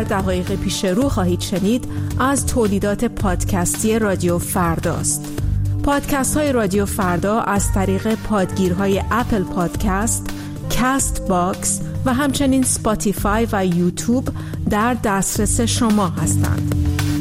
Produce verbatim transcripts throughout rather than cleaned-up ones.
دقایق پیش رو خواهید شنید از تولیدات پادکستی رادیو فرداست. پادکست های رادیو فردا از طریق پادگیرهای اپل پادکست، کست باکس و همچنین سپاتیفای و یوتیوب در دسترس شما هستند.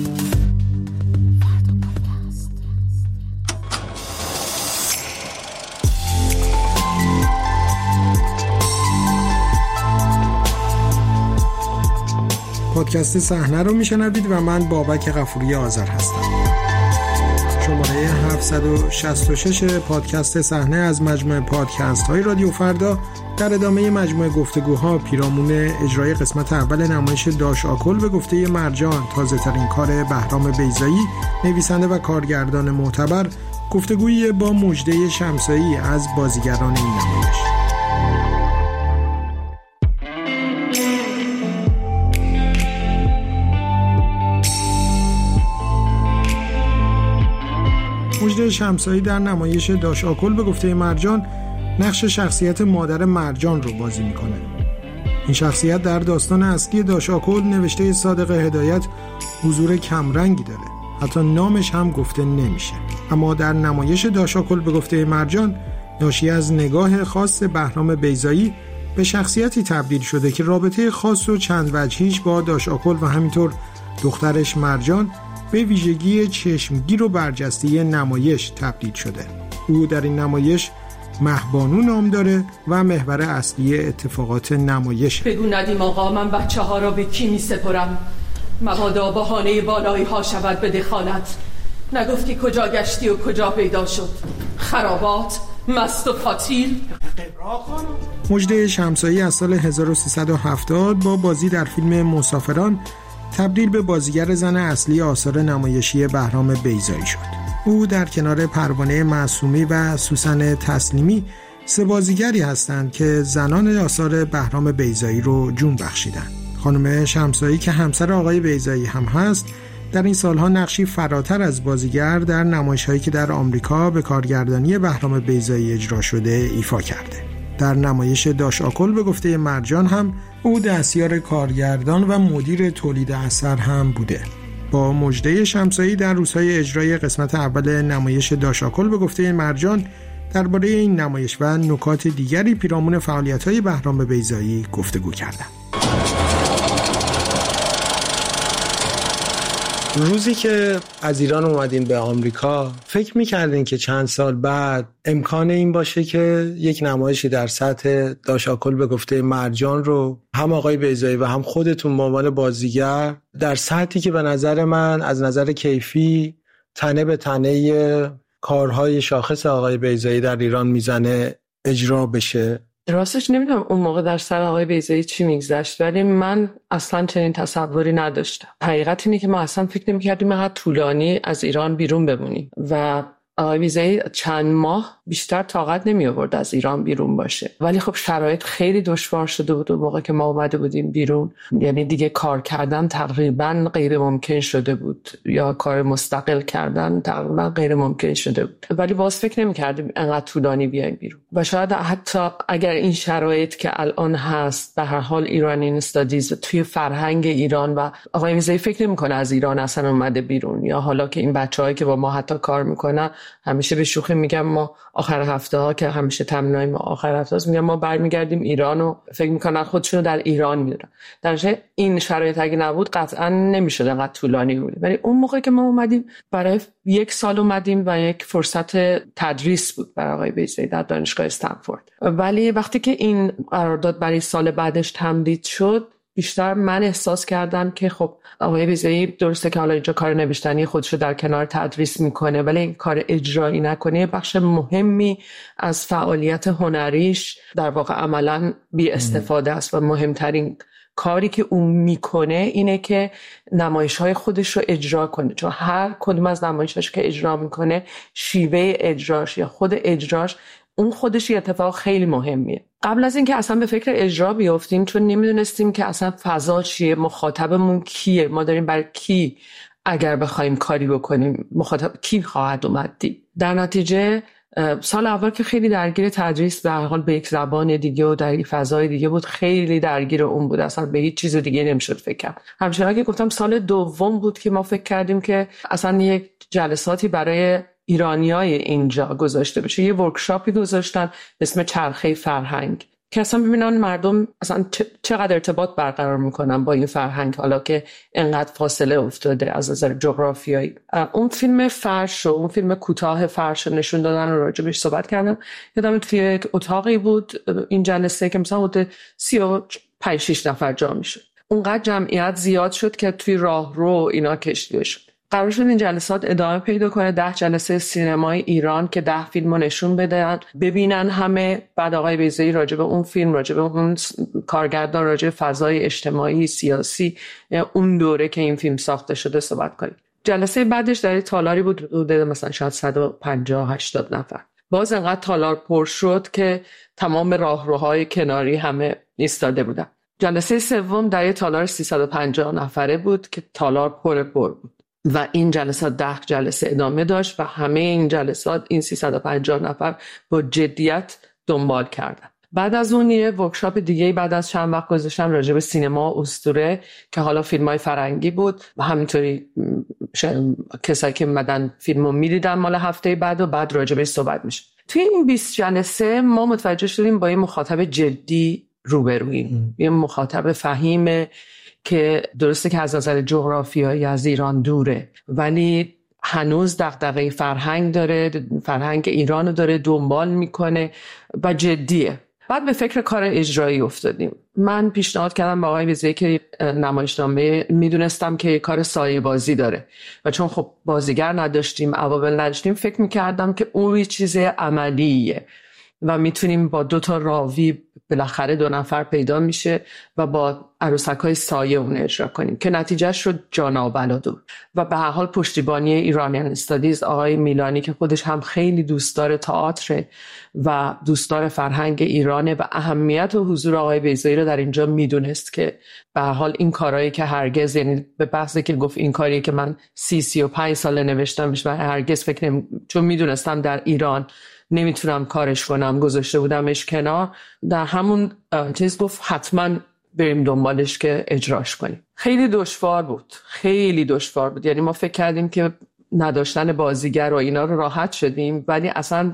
پادکست صحنه رو میشنوید و من بابک غفوری آذر هستم. شماره هفتصد و شصت و شش پادکست صحنه از مجموعه پادکست های رادیو فردا در ادامه مجموعه گفتگوها پیرامون اجرای قسمت اول نمایش داش آکل به گفته مرجان، تازه ترین کار بهرام بیضایی، نویسنده و کارگردان معتبر، گفتگویی با مژده شمسایی از بازیگران این نمایش. مژده شمسایی در نمایش داش آکل به گفته مرجان نقش شخصیت مادر مرجان رو بازی میکنه. این شخصیت در داستان اصلی داش آکل نوشته صادق هدایت حضور کمرنگی داره، حتی نامش هم گفته نمیشه. اما در نمایش داش آکل به گفته مرجان ناشی از نگاه خاص بهرام بیضایی به شخصیتی تبدیل شده که رابطه خاص و چند وجهیش با داش آکل و همینطور دخترش مرجان به ویژگی چشمگیر و برجسته نمایش تبدیل شده. او در این نمایش مهبانو نام داره و محور اصلی اتفاقات نمایش. بگو ندیم آقا، من بچه ها را به کی می سپرم؟ مبادا بهانه بالایی ها شود به دخالت. نگفتی کجا گشتی و کجا پیدا شد؟ خرابات، مست و قاتیل. مژده شمسایی از سال هزار و سیصد و هفتاد با بازی در فیلم مسافران تبدیل به بازیگر زن اصلی آثار نمایشی بهرام بیضایی شد. او در کنار پروانه معصومی و سوسن تسلیمی سه بازیگری هستند که زنان آثار بهرام بیضایی رو جون بخشیدند. خانم شمسایی که همسر آقای بیضایی هم هست، در این سالها نقشی فراتر از بازیگر در نمایش‌هایی که در آمریکا به کارگردانی بهرام بیضایی اجرا شده ایفا کرده. در نمایش داش آکل به گفته مرجان هم او دستیار کارگردان و مدیر تولید اثر هم بوده. با مژده شمسایی در روزهای اجرای قسمت اول نمایش داش آکل به گفته مرجان درباره این نمایش و نکات دیگری پیرامون فعالیت‌های بهرام بیضایی گفتگو کردند. روزی که از ایران اومدین به آمریکا فکر می‌کردین که چند سال بعد امکان این باشه که یک نمایشی در سطح داش آکل به گفته مرجان رو هم آقای بیضایی و هم خودتون به عنوان بازیگر در سطحی که به نظر من از نظر کیفی تنه به تنه کارهای شاخص آقای بیضایی در ایران میزنه اجرا بشه؟ راستش نمیدونم اون موقع در سر آقای بیضایی چی میگذشت، ولی من اصلا چنین تصوری نداشتم. حقیقت اینه که ما اصلا فکر نمی‌کردیم اینقدر طولانی از ایران بیرون بمونیم و آقای بیضایی چند ماه بیشتر طاقت نمی آورد از ایران بیرون باشه، ولی خب شرایط خیلی دشوار شده بود اون موقع که ما اومده بودیم بیرون. یعنی دیگه کار کردن تقریبا غیر ممکن شده بود یا کار مستقل کردن تقریبا غیر ممکن شده بود، ولی باز فکر نمی کردیم انقدر طولانی بیایم بیرون. و شاید حتی اگر این شرایط که الان هست به هر حال ایرانی استادیز توی فرهنگ ایران و آقای بیضایی فکر نمی کنه از ایران اصلا اومده بیرون، یا حالا که این بچه‌هایی که با ما حتی کار میکنن همیشه به شوخی میگم ما آخر هفته ها که همیشه تمرینای ما آخر هفته هاست میگم ما برمیگردیم ایران و فکر میکنن خودشونو در ایران میدونن. در این شرایط اگه نبود قطعا نمیشد انقدر طولانی بود، ولی اون موقع که ما اومدیم برای یک سال اومدیم و یک فرصت تدریس بود برای آقای بیضایی در دانشگاه استنفورد، ولی وقتی که این قرارداد برای سال بعدش تمدید شد بیشتر من احساس کردم که خب آقای بیضایی درسته که حالا اینجا کار نوشتنی خودشو در کنار تدریس میکنه، ولی این کار اجرایی نکنه بخش مهمی از فعالیت هنریش در واقع عملاً بی استفاده است و مهمترین کاری که اون میکنه اینه که نمایش‌های خودش رو اجرا کنه، چون هر کدوم از نمایش‌هاش که اجرا میکنه شیوه اجراش یا خود اجراش اون خودش یه اتفاق خیلی مهمیه. قبل از اینکه اصلا به فکر اجرا بیافتیم، چون نمیدونستیم که اصلا فضا چیه، مخاطبمون کیه، ما داریم برای کی اگر بخوایم کاری بکنیم مخاطب کی خواهد اومد. در نتیجه سال اول که خیلی درگیر تدریس به هر حال به یک زبان دیگه و در یک فضای دیگه بود، خیلی درگیر اون بود، اصلا به هیچ چیز دیگه نمیشد فکر کرد. همچنان که گفتم سال دوم بود که ما فکر کردیم که اصلا یک جلساتی برای ایرانیای اینجا گذاشته بشه. یه ورکشاپی گذاشتن به اسم چرخه فرهنگ که اصلا ببینن مردم اصلا چقدر ارتباط برقرار میکنن با این فرهنگ حالا که انقدر فاصله افتاده از نظر جغرافیایی. اون فیلم فرش و اون فیلم کوتاه فرش نشون دادن و راجبش صحبت کردم. یادم توی یک اتاقی بود این جلسه که مثلا حدود سی و پنج شش نفر جا میشد. اونقدر جمعیت زیاد شد که توی راه رو اینا کشیده شد. قرار شد این جلسات ادامه پیدا کنه، ده جلسه سینمای ایران که ده فیلمو نشون بدن ببینن همه. بعد آقای بیضایی راجع به اون فیلم، راجع به اون کارگردان، راجع به فضای اجتماعی سیاسی اون دوره که این فیلم ساخته شده صحبت کنیم. جلسه بعدش در تالاری بود حدود مثلا شاید صد و پنجاه هشتاد نفر. باز انقدر تالار پر شد که تمام راهروهای کناری همه ایستاده بودن. جلسه سوم در تالار سیصد و پنجاه نفره بود که تالار پر پر بود و این جلسات ده جلسه ادامه داشت و همه این جلسات این سیصد و پنجاه نفر با جدیت دنبال کردن. بعد از اون یه ورکشاپ دیگه بعد از چند وقت گذاشتم راجع به سینما و اسطوره که حالا فیلمای فرنگی بود و همینطوری کسایی که اومدن فیلمو می‌دیدن مال هفته بعد و بعد راجع بهش صحبت میشه. توی این بیست جلسه ما متوجه شدیم با یه مخاطب جدی روبرویم، یه مخاطب فهیمه که درسته که از نظر جغرافیایی از ایران دوره ولی هنوز دغدغه فرهنگ داره، فرهنگ ایرانو داره دنبال میکنه و جدیه. بعد به فکر کار اجرایی افتادیم. من پیشنهاد کردم با آقای بیضایی که نمایشنامه میدونستم که کار سایه بازی داره و چون خب بازیگر نداشتیم، عوامل نداشتیم، فکر میکردم که اون یه چیز عملیه و میتونیم با دو تا راوی بالاخره دو نفر پیدا میشه و با عروسک‌های سایه اون اجرا کنیم که نتیجه شد جانا و بلادور. و به هر حال پشتیبانی ایرانیان استادیز آقای میلانی که خودش هم خیلی دوستدار تئاتر و دوستدار فرهنگ ایرانه و اهمیت و حضور آقای بیضایی رو در اینجا میدونست که به هر حال این کارهایی که هرگز، یعنی به بحثی که گفت این کاری که من سی سی و پنج ساله نوشتمش و هرگز فکر نمی... چون میدونستم در ایران نمیتونم کارش کنم گذاشته بودمش کنار، در همون چیز گفت حتما بریم دنبالش که اجراش کنیم. خیلی دشوار بود، خیلی دشوار بود. یعنی ما فکر کردیم که نداشتن بازیگر و اینا رو راحت شدیم ولی اصلا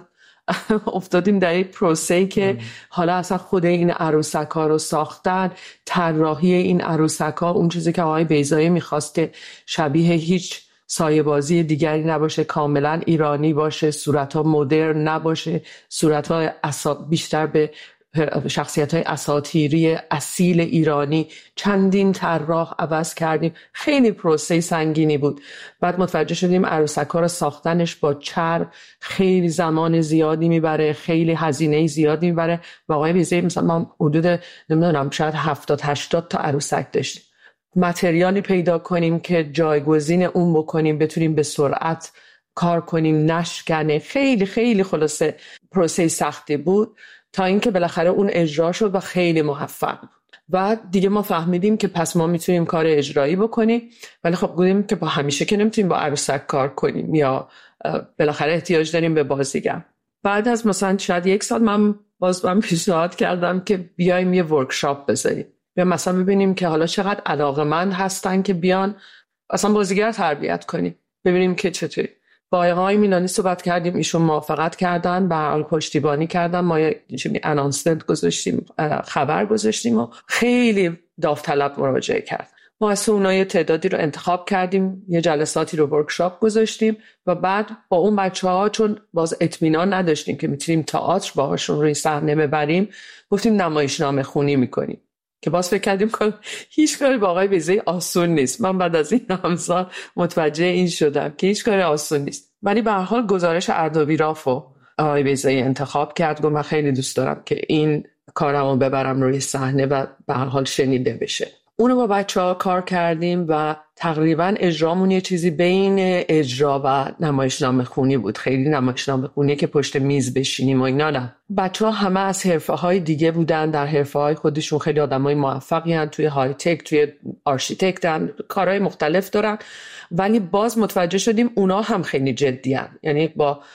افتادیم در یک پروسه‌ای که حالا اصلا خود این عروسک‌ها رو ساختن، طراحی این عروسک‌ها، اون چیزی که آقای بیضایی می‌خواست که شبیه هیچ سایه بازی دیگری نباشه، کاملا ایرانی باشه، صورت‌ها مدرن نباشه، صورت‌ها اسا... بیشتر به شخصیت‌های اساطیری اصیل ایرانی. چندین طراح عوض کردیم، خیلی پروسه سنگینی بود. بعد متوجه شدیم عروسک‌ها رو ساختنش با چرم خیلی زمان زیادی میبره، خیلی هزینه زیادی میبره و آقای بیضایی مثلا ما حدود نمیدونم شاید هفتاد هشتاد تا عروسک داشتیم. متریالی پیدا کنیم که جایگزین اون بکنیم، بتونیم به سرعت کار کنیم، نشکنه. خیلی خیلی خلاصه پروسه سختی بود تا اینکه بالاخره اون اجرا شد و خیلی موفق بود. و دیگه ما فهمیدیم که پس ما میتونیم کار اجرایی بکنیم ولی خب گفتیم که با همیشه که نمیتونیم با عروسک کار کنیم یا بالاخره احتیاج داریم به بازیگر. بعد از مثلا شاید یک سال من باز من پیشنهاد کردم که بیایم یه ورکشاپ بذاریم، یا مثلا ببینیم که حالا چقدر علاقه‌مند هستن که بیان اصلا بازیگر تربیت کنیم، ببینیم که چطوری. با آقای میلانی صحبت کردیم، ایشون موافقت کردن، به هر حال پشتیبانی کردن. ما یه انانسمنت گذاشتیم، خبر گذاشتیم و خیلی داوطلب مراجعه کرد. ما از اونها یه تعدادی رو انتخاب کردیم، یه جلساتی رو ورکشاپ گذاشتیم و بعد با اون بچه‌ها چون باز اطمینان نداشتیم که میتونیم تئاتر باهاشون روی صحنه ببریم، گفتیم نمایشنامه خونی میکنیم که باز فکر کردیم که هیچ کاری با آقای بیضایی آسون نیست. من بعد از این همسال متوجه این شدم که هیچ کاری آسون نیست، ولی به هر حال گزارش اردویرافو آقای بیضایی انتخاب کرد. گفت من خیلی دوست دارم که این کارمو ببرم روی صحنه و به هر حال شنیده بشه. اونو با بچه‌ها کار کردیم و تقریبا اجرامون یه چیزی بین اجرا و نمایشنامه خونی بود. خیلی نمایشنامه خونی که پشت میز بشینیم و اینا نه. بچه‌ها همه از حرفه‌های دیگه بودن، در حرفه‌های خودشون خیلی آدمای موفقی ان، توی های تک، توی آرشیتکتن، کارهای مختلف دارن، ولی باز متوجه شدیم اونا هم خیلی جدی ان. یعنی با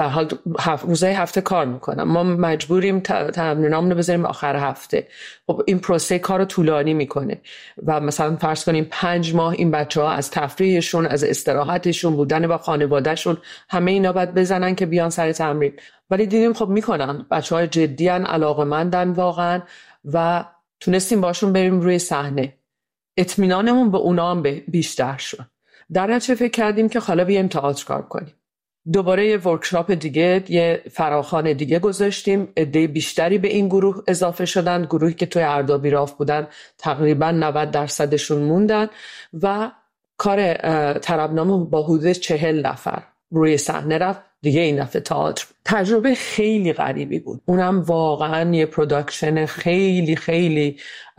به حال هفت روزهای هفته کار میکنم، ما مجبوریم تمرینامونو بذاریم آخر هفته. خب این پروسه کارو طولانی میکنه و مثلا فرض کنیم پنج ماه این بچه‌ها از تفریحشون، از استراحتشون، بودن با خانوادهشون، همه اینا باید بزنن که بیان سر تمرین. ولی دیدیم خب میکنن، بچه‌ها جدیان، علاقه‌مندن واقعا و تونستیم باشون بریم روی صحنه. اطمینانمون به اونا هم بیشتر شد. در نتیجه فکر کردیم که حالا بیایم تئاتر کار کنیم. دوباره یه ورکشاپ دیگه، یه فراخوان دیگه گذاشتیم. عده بیشتری به این گروه اضافه شدن. گروهی که توی اردابی راف بودن تقریبا نود درصدشون موندن و کار طربنامه با حدود چهل نفر روی صحنه رفت. دیگه این دفعه تئاتر. تجربه خیلی غریبی بود. اونم واقعا یه پروداکشن خیلی خیلی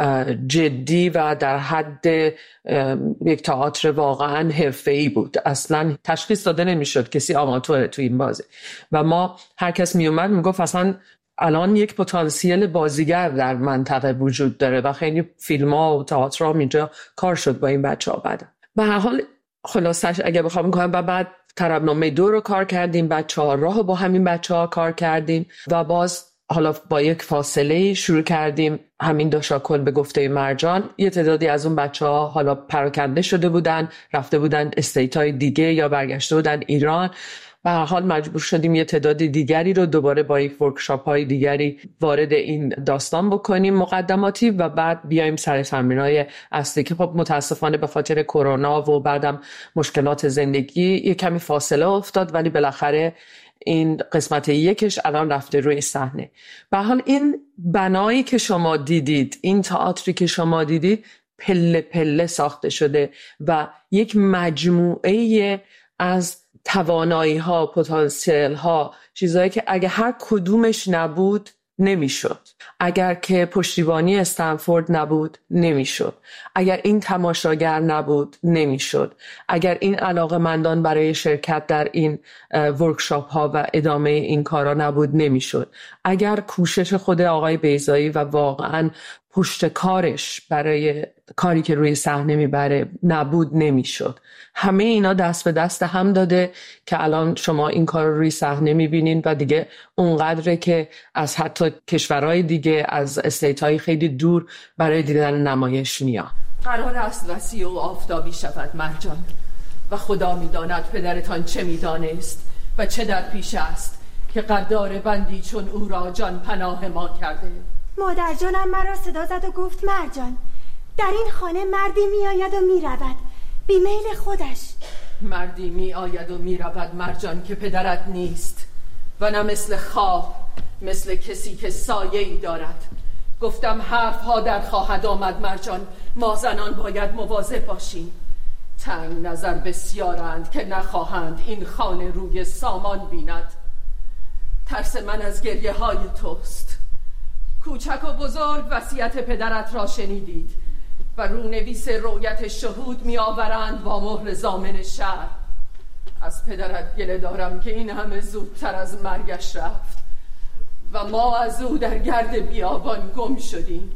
جدی و در حد یک تئاتر واقعا حرفه‌ای بود. اصلا تشخیص داده نمیشد کسی آماتوره تو این بازی و ما هر کس می اومد میگفت اصلا الان یک پتانسیل بازیگر در منطقه وجود داره و خیلی فیلم‌ها و تئاترها اینجا کار شد با این بچه‌ها. بعد به هر حال خلاصش اگه بخوام کنم و بعد طربنامه دو رو کار کردیم، بچه‌ها راه با همین بچه‌ها کار کردیم و باز حالا با یک فاصله شروع کردیم همین داشاکل به گفته مرجان. یه تعدادی از اون بچه‌ها حالا پراکنده شده بودن، رفته بودن استیت‌های دیگه یا برگشته بودن ایران. به هر حال مجبور شدیم یه تعداد دیگری رو دوباره با یک ورکشاپ‌های دیگری وارد این داستان بکنیم مقدماتی و بعد بیایم سر تمرین‌های اصلی که خب متاسفانه به خاطر کرونا و بعدم مشکلات زندگی یه کمی فاصله افتاد، ولی بالاخره این قسمت یکش الان رفته روی صحنه. به هر حال این بنایی که شما دیدید، این تئاتری که شما دیدید پله پله ساخته شده و یک مجموعه از توانایی ها، پتانسیل ها، چیزایی که اگه هر کدومش نبود نمیشد. اگر که پشتیبانی استنفورد نبود نمیشد. اگر این تماشاگر نبود نمیشد. اگر این علاقه‌مندان برای شرکت در این ورکشاپ ها و ادامه این کارا نبود نمیشد. اگر کوشش خود آقای بیضایی و واقعا پشت کارش برای کاری که روی صحنه میبره نبود نمیشد. همه اینا دست به دست هم داده که الان شما این کار رو روی صحنه میبینین و دیگه اونقدره که از حتی کشورهای دیگه، از استیت‌های خیلی دور برای دیدن نمایش میاد. قرار است وسیع و آفتابی شود مرجان و خدا میداند پدرتان چه میدانست و چه در پیش است که قدار بندی چون او را جان پناه ما کرده. مادر جانم مرا صدا زد و گفت مرجان در این خانه مردی می آید و می رود بی میل خودش. مردی می آید و می رود مرجان که پدرت نیست و نه مثل خواب، مثل کسی که سایه‌ای دارد. گفتم حرف ها در خواهد آمد مرجان، ما زنان باید مواظب باشیم. تنگ نظر بسیارند که نخواهند این خانه روی سامان بیند. ترس من از گریه های توست. کوچک و بزرگ وصیت پدرت را شنیدید و رونویس رویت شهود می آورند با مهر ضامن شهر. از پدرت گله دارم که این همه زودتر از مرگش رفت و ما از او در گرد بیابان گم شدیم.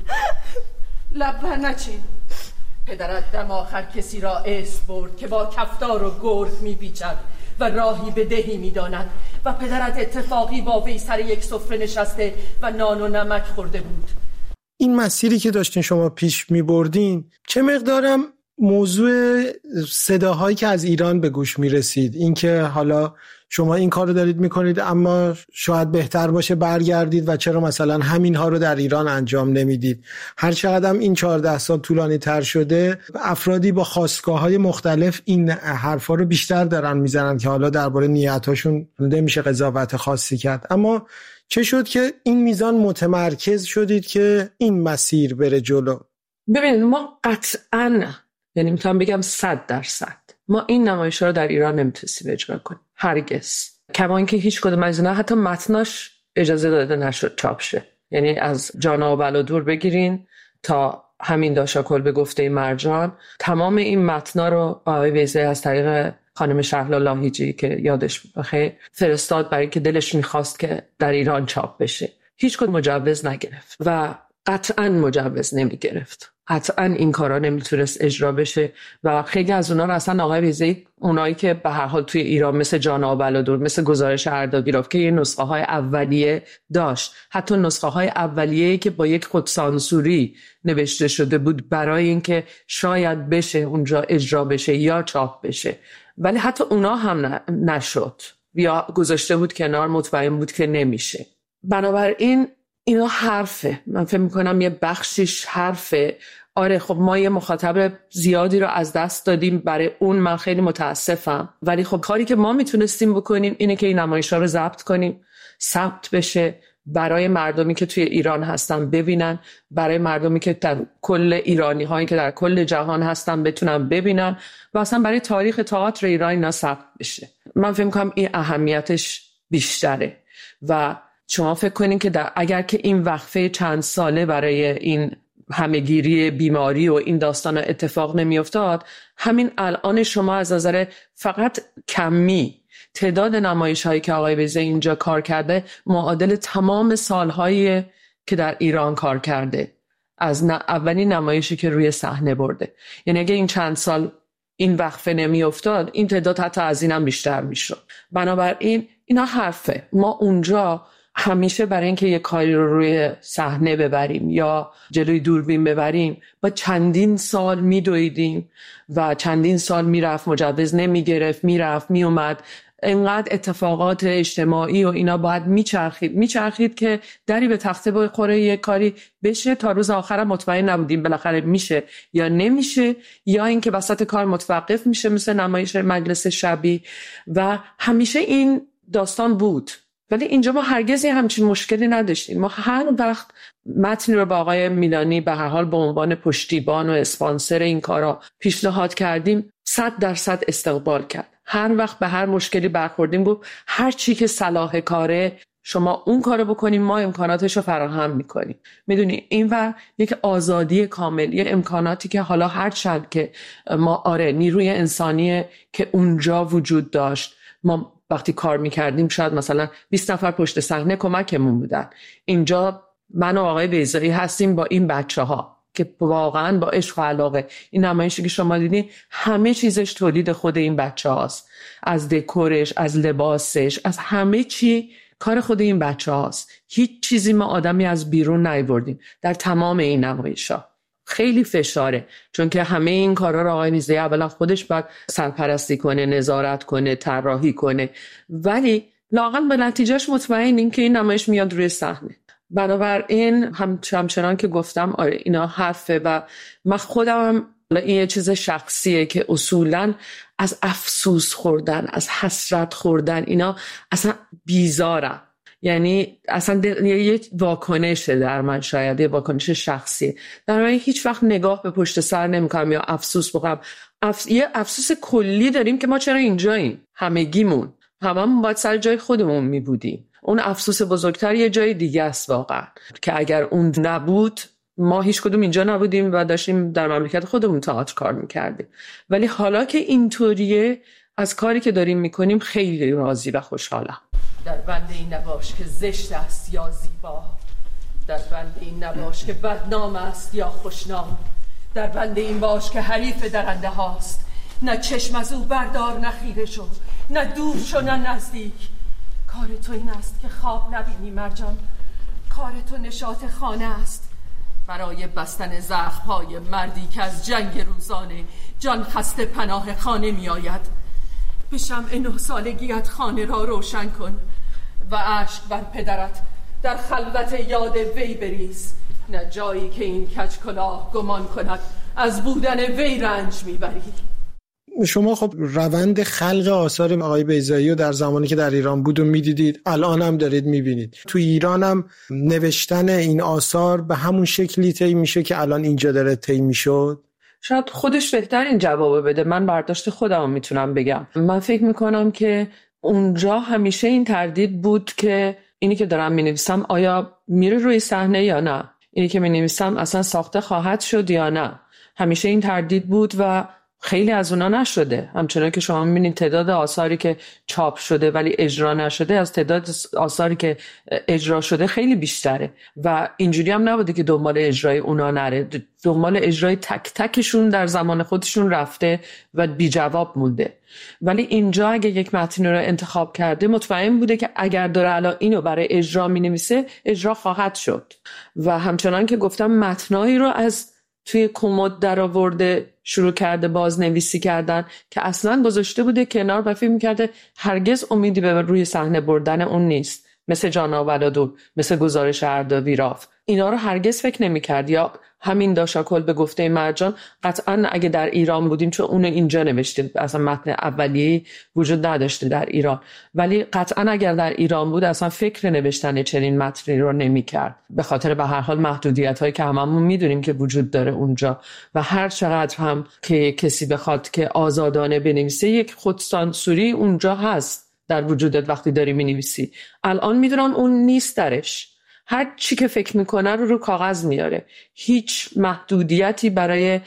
لب بر نچین. پدرت دم آخر کسی را اسم برد که با کفتار و گرگ می پیچد و راهی به دهی می داند و پدرت اتفاقی با وی سر یک سفره نشسته و نان و نمک خورده بود. این مسیری که داشتین شما پیش می بردین چه مقدارم موضوع صداهایی که از ایران به گوش می رسید، این که حالا شما این کار رو دارید می کنید اما شاید بهتر باشه برگردید و چرا مثلا همین ها رو در ایران انجام نمیدید. هر چقدر هم این چهارده سال طولانی تر شده افرادی با خواستگاه های مختلف این حرفا رو بیشتر دارن میزنن که حالا درباره نیتاشون نمیشه قضاوت خاصی کرد. اما چه شد که این میزان متمرکز شدید که این مسیر بره جلو؟ ببینید ما قطعاً، یعنی میتونم بگم صد درصد ما این نمایش رو در ایران نمیتونستیم اجرا کنیم، هرگز. کما اینکه هیچ کدوم از اینا حتی متناش اجازه داده نشد چاپ شه. یعنی از جانا و بلادور بگیرین تا همین داشاکل به گفته مرجان، تمام این متنا رو آقای بیضایی از طریق خانم شهلا لاهیجی که یادش بخیر فرستاد برای که دلش میخواست که در ایران چاپ بشه. هیچ کدوم مجوز نگرفت و قطعاً مجوز نمیگرفت. قطعا این کارا نمیتونست اجرا بشه و خیلی از اونا رو اصلا آقای بیضایی، اونایی که به هر حال توی ایران مثل جان آبلادور، مثل گزارش اردابیراف که یه نسخه های اولیه داشت، حتی نسخه های اولیه‌ای که با یک خودسانسوری نوشته شده بود برای اینکه شاید بشه اونجا اجرا بشه یا چاپ بشه، ولی حتی اونا هم نشد یا گذاشته بود کنار، مطمئن بود که نمیشه. بنابراین اینا حرفه، من فکر میکنم یه بخشش حرفه. آره خب ما یه مخاطب زیادی رو از دست دادیم، برای اون من خیلی متاسفم، ولی خب کاری که ما میتونستیم بکنیم اینه که این نمایش‌ها رو ضبط کنیم، ثبت بشه، برای مردمی که توی ایران هستن ببینن، برای مردمی که در کل ایرانی هایی که در کل جهان هستن بتونن ببینن و اصلا برای تاریخ تئاتر ایران اینا ثبت بشه. من فکر می‌کنم این اهمیتش بیشتره و شما فکر کنین که در اگر که این وقفه چند ساله برای این همهگیری بیماری و این داستان اتفاق نمی افتاد، همین الان شما از نظر فقط کمی تعداد نمایش هایی که آقای بیضایی اینجا کار کرده معادل تمام سالهایی که در ایران کار کرده، از اولین نمایشی که روی صحنه برده. یعنی اگه این چند سال این وقفه نمی افتاد این تعداد حتی از اینم بیشتر می شد. بنابراین اینا حرفه. ما اونجا همیشه برای اینکه یه کاری رو روی صحنه ببریم یا جلوی دوربین ببریم با چندین سال میدویدیم و چندین سال میرفت، مجوز نمیگرفت، میرفت میومد، اینقدر اتفاقات اجتماعی و اینا باید میچرخید میچرخید که دری به تخته بخوره یه کاری بشه. تا روز آخر مطمئن نبودیم بالاخره میشه یا نمیشه، یا اینکه وسط کار متوقف میشه مثل نمایش مجلس شبی و همیشه این داستان بود. ولی اینجا ما هرگز همچین مشکلی نداشتیم. ما هر وقت متنی رو با آقای میلانی به هر حال به عنوان پشتیبان و اسپانسر این کارا پیشنهاد کردیم، صد درصد استقبال کرد. هر وقت به هر مشکلی برخوردیم گفت هر چی که صلاح کاره شما اون کارو بکنیم، ما امکاناتش رو فراهم میکنیم. میدونی این و یک آزادی کامل، یه امکاناتی که حالا هر چند که ما آره نیروی انسانی که اونجا وجود داشت، ما وقتی کار میکردیم شاید مثلا بیست نفر پشت صحنه کمکمون بودن. اینجا من و آقای بیضایی هستیم با این بچه ها که واقعا با عشق و علاقه. این نمایشی که شما دیدین همه چیزش تولید خود این بچه هاست، از دکورش، از لباسش، از همه چی کار خود این بچه هاست. هیچ چیزی ما آدمی از بیرون نیاوردیم در تمام این نمایش ها. خیلی فشاره، چون که همه این کارا رو آقای بیضایی اولا خودش باید سرپرستی کنه، نظارت کنه، طراحی کنه، ولی لااقل به نتیجهش مطمئن این که این نمایش میاد روی صحنه. بنابراین هم همچنان که گفتم آره اینا حرفه و من خودم هم این یه چیز شخصیه که اصولاً از افسوس خوردن، از حسرت خوردن اینا اصلا بیزارم. یعنی اصلا یه واکنشه در من، شاید یه واکنش شخصیه. در من هیچ وقت نگاه به پشت سر نمی‌کنم یا افسوس بخورم. اف... یه افسوس کلی داریم که ما چرا اینجاییم، همگیمون هممون باید سر جای خودمون میبودیم. اون افسوس بزرگتر یه جای دیگه است واقعا، که اگر اون نبود ما هیچ کدوم اینجا نبودیم و داشتیم در مملکت خودمون تئاتر کار میکردیم. ولی حالا که اینطوریه، از کاری که داریم میکنیم خیلی راضی و خوشحالم. در بند این نباش که زشت است یا زیبا، در بند این نباش که بدنام است یا خوشنام، در بند این باش که حریف درنده هاست. نه چشم از او بردار، نه خیره شو، نه دور شو نه نزدیک. کار تو این است که خواب نبینی مرجان، کار تو نشاط خانه است برای بستن زخم‌های مردی که از جنگ روزانه جان خسته پناه خانه می آید. به شمع نه سالگیت خانه را روشن کن و اشک بر پدرت در خلوت یاد وی بریز، نه جایی که این کج کلاه گمان کند از بودن وی رنج میبری. شما خب روند خلق آثار آقای بیضایی رو در زمانی که در ایران بود و میدیدید، الان هم دارید میبینید. تو ایران هم نوشتن این آثار به همون شکلی طی میشه که الان اینجا داره طی میشد؟ شاید خودش بهتر این جواب بده. من برداشت خودم میتونم بگم. من فکر میکنم که اونجا همیشه این تردید بود که اینی که دارم مینویسم آیا میره روی صحنه یا نه، اینی که مینویسم اصلا ساخته خواهد شد یا نه. همیشه این تردید بود و خیلی از اونا نشده. همچنان که شما می‌بینید تعداد آثاری که چاپ شده ولی اجرا نشده از تعداد آثاری که اجرا شده خیلی بیشتره و اینجوری هم نبوده که دنبال اجرای اونا نره، دنبال اجرای تک تکشون در زمان خودشون رفته و بی جواب مونده. ولی اینجا اگه یک متن رو انتخاب کرده مطمئن بوده که اگر داره الان اینو برای اجرا می‌نویسه اجرا خواهد شد و همچنان که گفتم متنایی رو از توی کمد در آورده شروع کرده بازنویسی کردن که اصلا گذاشته بوده کنار و فکر می‌کرده هرگز امیدی به روی صحنه بردن اون نیست، مثل جانا ولادور، مثل گزارش اردویراف. اینا رو هرگز فکر نمی‌کرد. یا همین داشاکل به گفته مرجان قطعاً اگه در ایران بودیم، چون اون اینجا نوشته، اصلا متن اولیه‌ای وجود نداشته در ایران، ولی قطعاً اگر در ایران بود اصلا فکر نوشتن چنین متنی رو نمی‌کرد، به خاطر به هر حال محدودیت‌هایی که هممون می‌دونیم که وجود داره اونجا و هر چقدر هم که کسی بخواد که آزادانه بنویسه یک خودسانسوری اونجا هست در وجودت وقتی داری می‌نویسی. الان می‌دونن اون نیست درش، هر چی که فکر میکنه رو رو کاغذ میاره، هیچ محدودیتی برای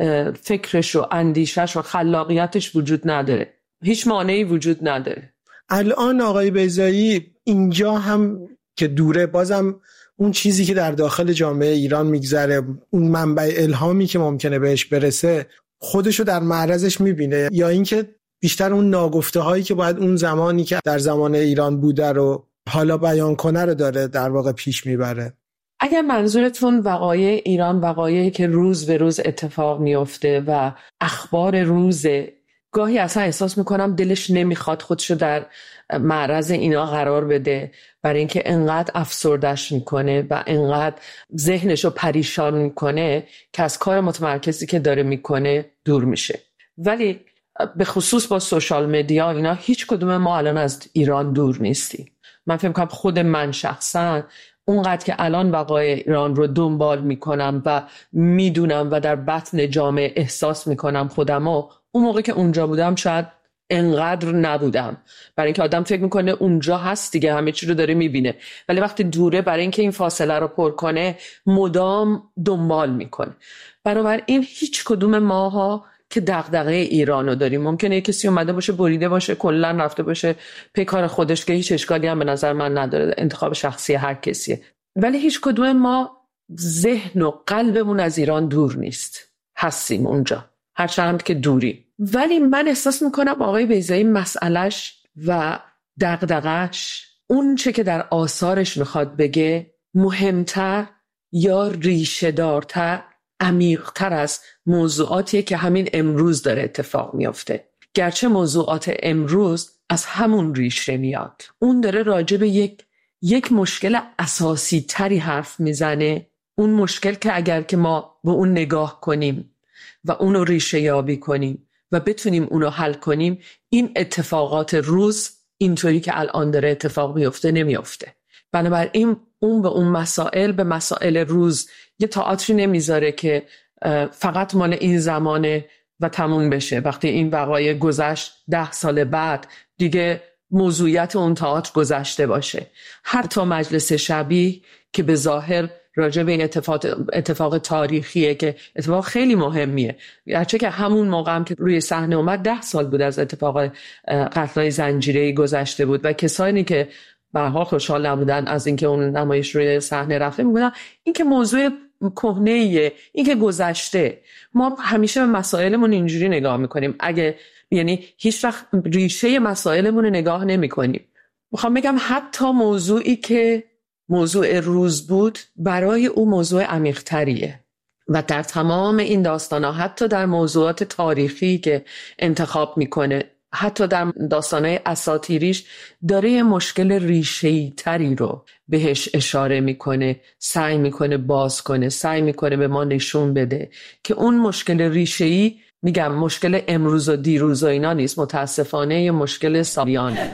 فکرش و اندیشش و خلاقیتش وجود نداره، هیچ مانعی وجود نداره. الان آقای بیضایی اینجا هم که دوره، بازم اون چیزی که در داخل جامعه ایران میگذره، اون منبع الهامی که ممکنه بهش برسه، خودشو در معرضش میبینه، یا اینکه بیشتر اون ناگفته هایی که باید اون زمانی که در زمان ایران بوده رو حالا بیان کنه رو داره در واقع پیش میبره؟ اگر منظورتون وقایع ایران، وقایعی که روز به روز اتفاق میفته و اخبار روزه، گاهی اصلا احساس میکنم دلش نمیخواد خودشو در معرض اینا قرار بده، برای اینکه انقدر افسردش میکنه و انقدر ذهنشو پریشان میکنه که از کار متمرکزی که داره میکنه دور میشه. ولی به خصوص با سوشال مدیا اینا هیچ کدوم ما الان از ایران دور نیستیم. من فکر می‌کنم خود من شخصا اونقدر که الان وقایع ایران رو دنبال میکنم و میدونم و در بطن جامعه احساس میکنم خودمو، اون موقع که اونجا بودم شاید انقدر نبودم، برای اینکه آدم فکر میکنه اونجا هست دیگه، همه چی رو داره میبینه، ولی وقتی دوره برای اینکه این فاصله رو پر کنه مدام دنبال میکنه. بنابراین هیچ کدوم ماها که دغدغه ایرانو داریم، ممکنه کسی اومده باشه بریده باشه کلا رفته باشه پی کار خودش که هیچ اشکالی هم به نظر من نداره، انتخاب شخصی هر کسیه، ولی هیچ کدوم ما ذهن و قلبمون از ایران دور نیست، هستیم اونجا هرچند که دوری. ولی من احساس میکنم آقای بیضایی مسئلهش و دغدغه‌اش، اون چه که در آثارش میخواد بگه، مهمتر یا ریشه دارتر، عمیق‌تر از موضوعاتیه که همین امروز داره اتفاق میفته. گرچه موضوعات امروز از همون ریشه میاد، اون داره راجع به یک یک مشکل اساسی تری حرف میزنه، اون مشکل که اگر که ما به اون نگاه کنیم و اونو ریشه یابی کنیم و بتونیم اونو حل کنیم، این اتفاقات روز اینطوری که الان داره اتفاق میفته نمیفته. بنابراین اون به اون مسائل، به مسائل روز یه تئاتری نمیذاره که فقط مال این زمانه و تموم بشه. وقتی این وقایع گذشت ده سال بعد دیگه موضوعیت اون تئاتر گذشته باشه. حتی مجلس شبیه که به ظاهر راجع به این اتفاق, اتفاق تاریخیه که اتفاق خیلی مهمیه، گرچه که همون موقع هم که روی صحنه اومد ده سال بود از اتفاق قتل‌های زنجیره‌ای گذشته بود و کسانی که به هر حال خوشحال نبودن از اینکه اون نمایش روی صحنه رفته میگن این که موضوع کهنه‌ایه، این که گذشته. ما همیشه به مسائلمون اینجوری نگاه میکنیم، اگه یعنی هیچ وقت ریشه مسائلمون رو نگاه نمیکنیم. میخوام بگم حتی موضوعی که موضوع روز بود برای او موضوع عمیق‌تریه و در تمام این داستانا، حتی در موضوعات تاریخی که انتخاب میکنه، حتی در داستانهای اساطیریش داره یه مشکل ریشه‌ای تری رو بهش اشاره میکنه، سعی میکنه باز کنه، سعی میکنه به ما نشون بده که اون مشکل ریشه‌ای، میگم مشکل امروز و دیروز و اینا نیست، متاسفانه یه مشکل سالیانه.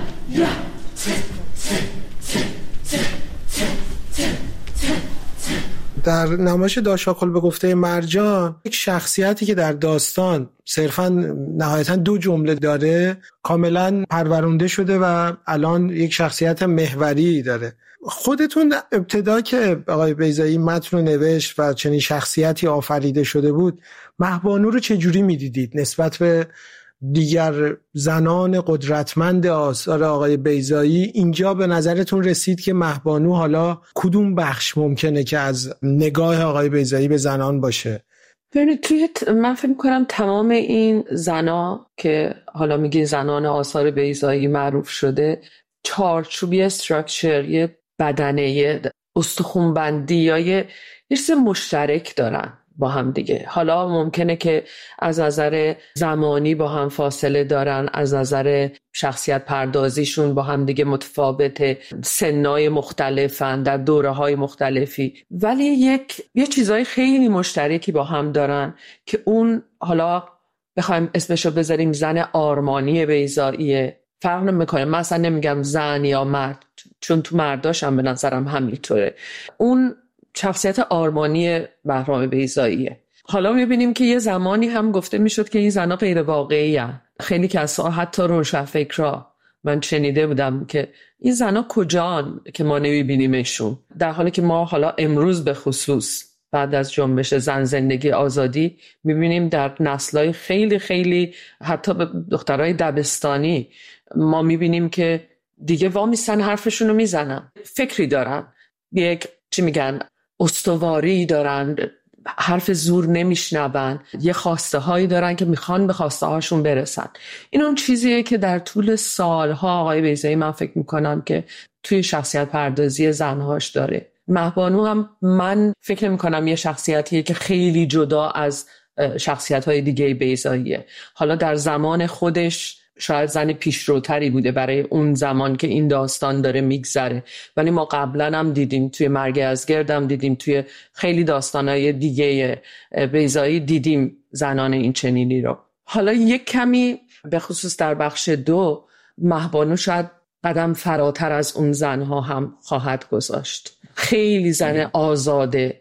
در در نمایش داشاکل به گفته مرجان یک شخصیتی که در داستان صرفاً نهایتاً دو جمله داره کاملاً پرورونده شده و الان یک شخصیت محوری داره. خودتون ابتدا که آقای بیضایی متن رو نوشت و چنین شخصیتی آفریده شده بود، مهبانو رو چجوری میدیدید نسبت به دیگر زنان قدرتمند آثار آقای بیضایی؟ اینجا به نظرتون رسید که مهبانو حالا کدوم بخش ممکنه که از نگاه آقای بیضایی به زنان باشه؟ ببینید توی من فکر می‌کنم تمام این زنا که حالا میگین زنان آثار بیضایی معروف شده، چارچوبی استراکچر، یه بدنه، یه استخوان‌بندی یا یه چیز مشترک دارن با هم دیگه. حالا ممکنه که از نظر زمانی با هم فاصله دارن، از نظر شخصیت پردازیشون با هم دیگه متفاوته، سنای مختلفن، در دوره‌های مختلفی، ولی یک یه چیزای خیلی مشترکی با هم دارن که اون حالا بخوایم اسمشو بذاریم زن آرمانی بیضاییه. فرق نمیکنه، من اصلا نمیگم زن یا مرد، چون تو مرداش هم به نظرم همینطوره. اون شخصیت آرمانی بهرام بیضاییه. حالا میبینیم که یه زمانی هم گفته میشد که این زنها غیر واقعی هستند. خیلی کسا حتی روشنفکرا من شنیده بودم که این زنها کجان که ما نمیبینیمشون، در حالی که ما حالا امروز به خصوص بعد از جنبش زن زندگی آزادی میبینیم در نسل‌های خیلی خیلی حتی به دخترای دبستانی ما میبینیم که دیگه وامیستن حرفشون رو میزنن، فکری دارن، یک چی میگن استواری دارن، حرف زور نمیشنون، یه خواسته هایی دارن که میخوان به خواسته هاشون برسن. این اون چیزیه که در طول سالها آقای بیضایی من فکر میکنم که توی شخصیت پردازی زنهاش داره. مهبانو هم من فکر میکنم یه شخصیتیه که خیلی جدا از شخصیت های دیگه بیضاییه. حالا در زمان خودش شاید زن پیشروتری بوده برای اون زمان که این داستان داره میگذره، ولی ما قبلا هم دیدیم، توی مرگ یزدگرد هم دیدیم، توی خیلی داستانهای دیگه بیضایی دیدیم زنان این چنینی رو. حالا یک کمی به خصوص در بخش دو مهبانو شاید قدم فراتر از اون زنها هم خواهد گذاشت. خیلی زن آزاده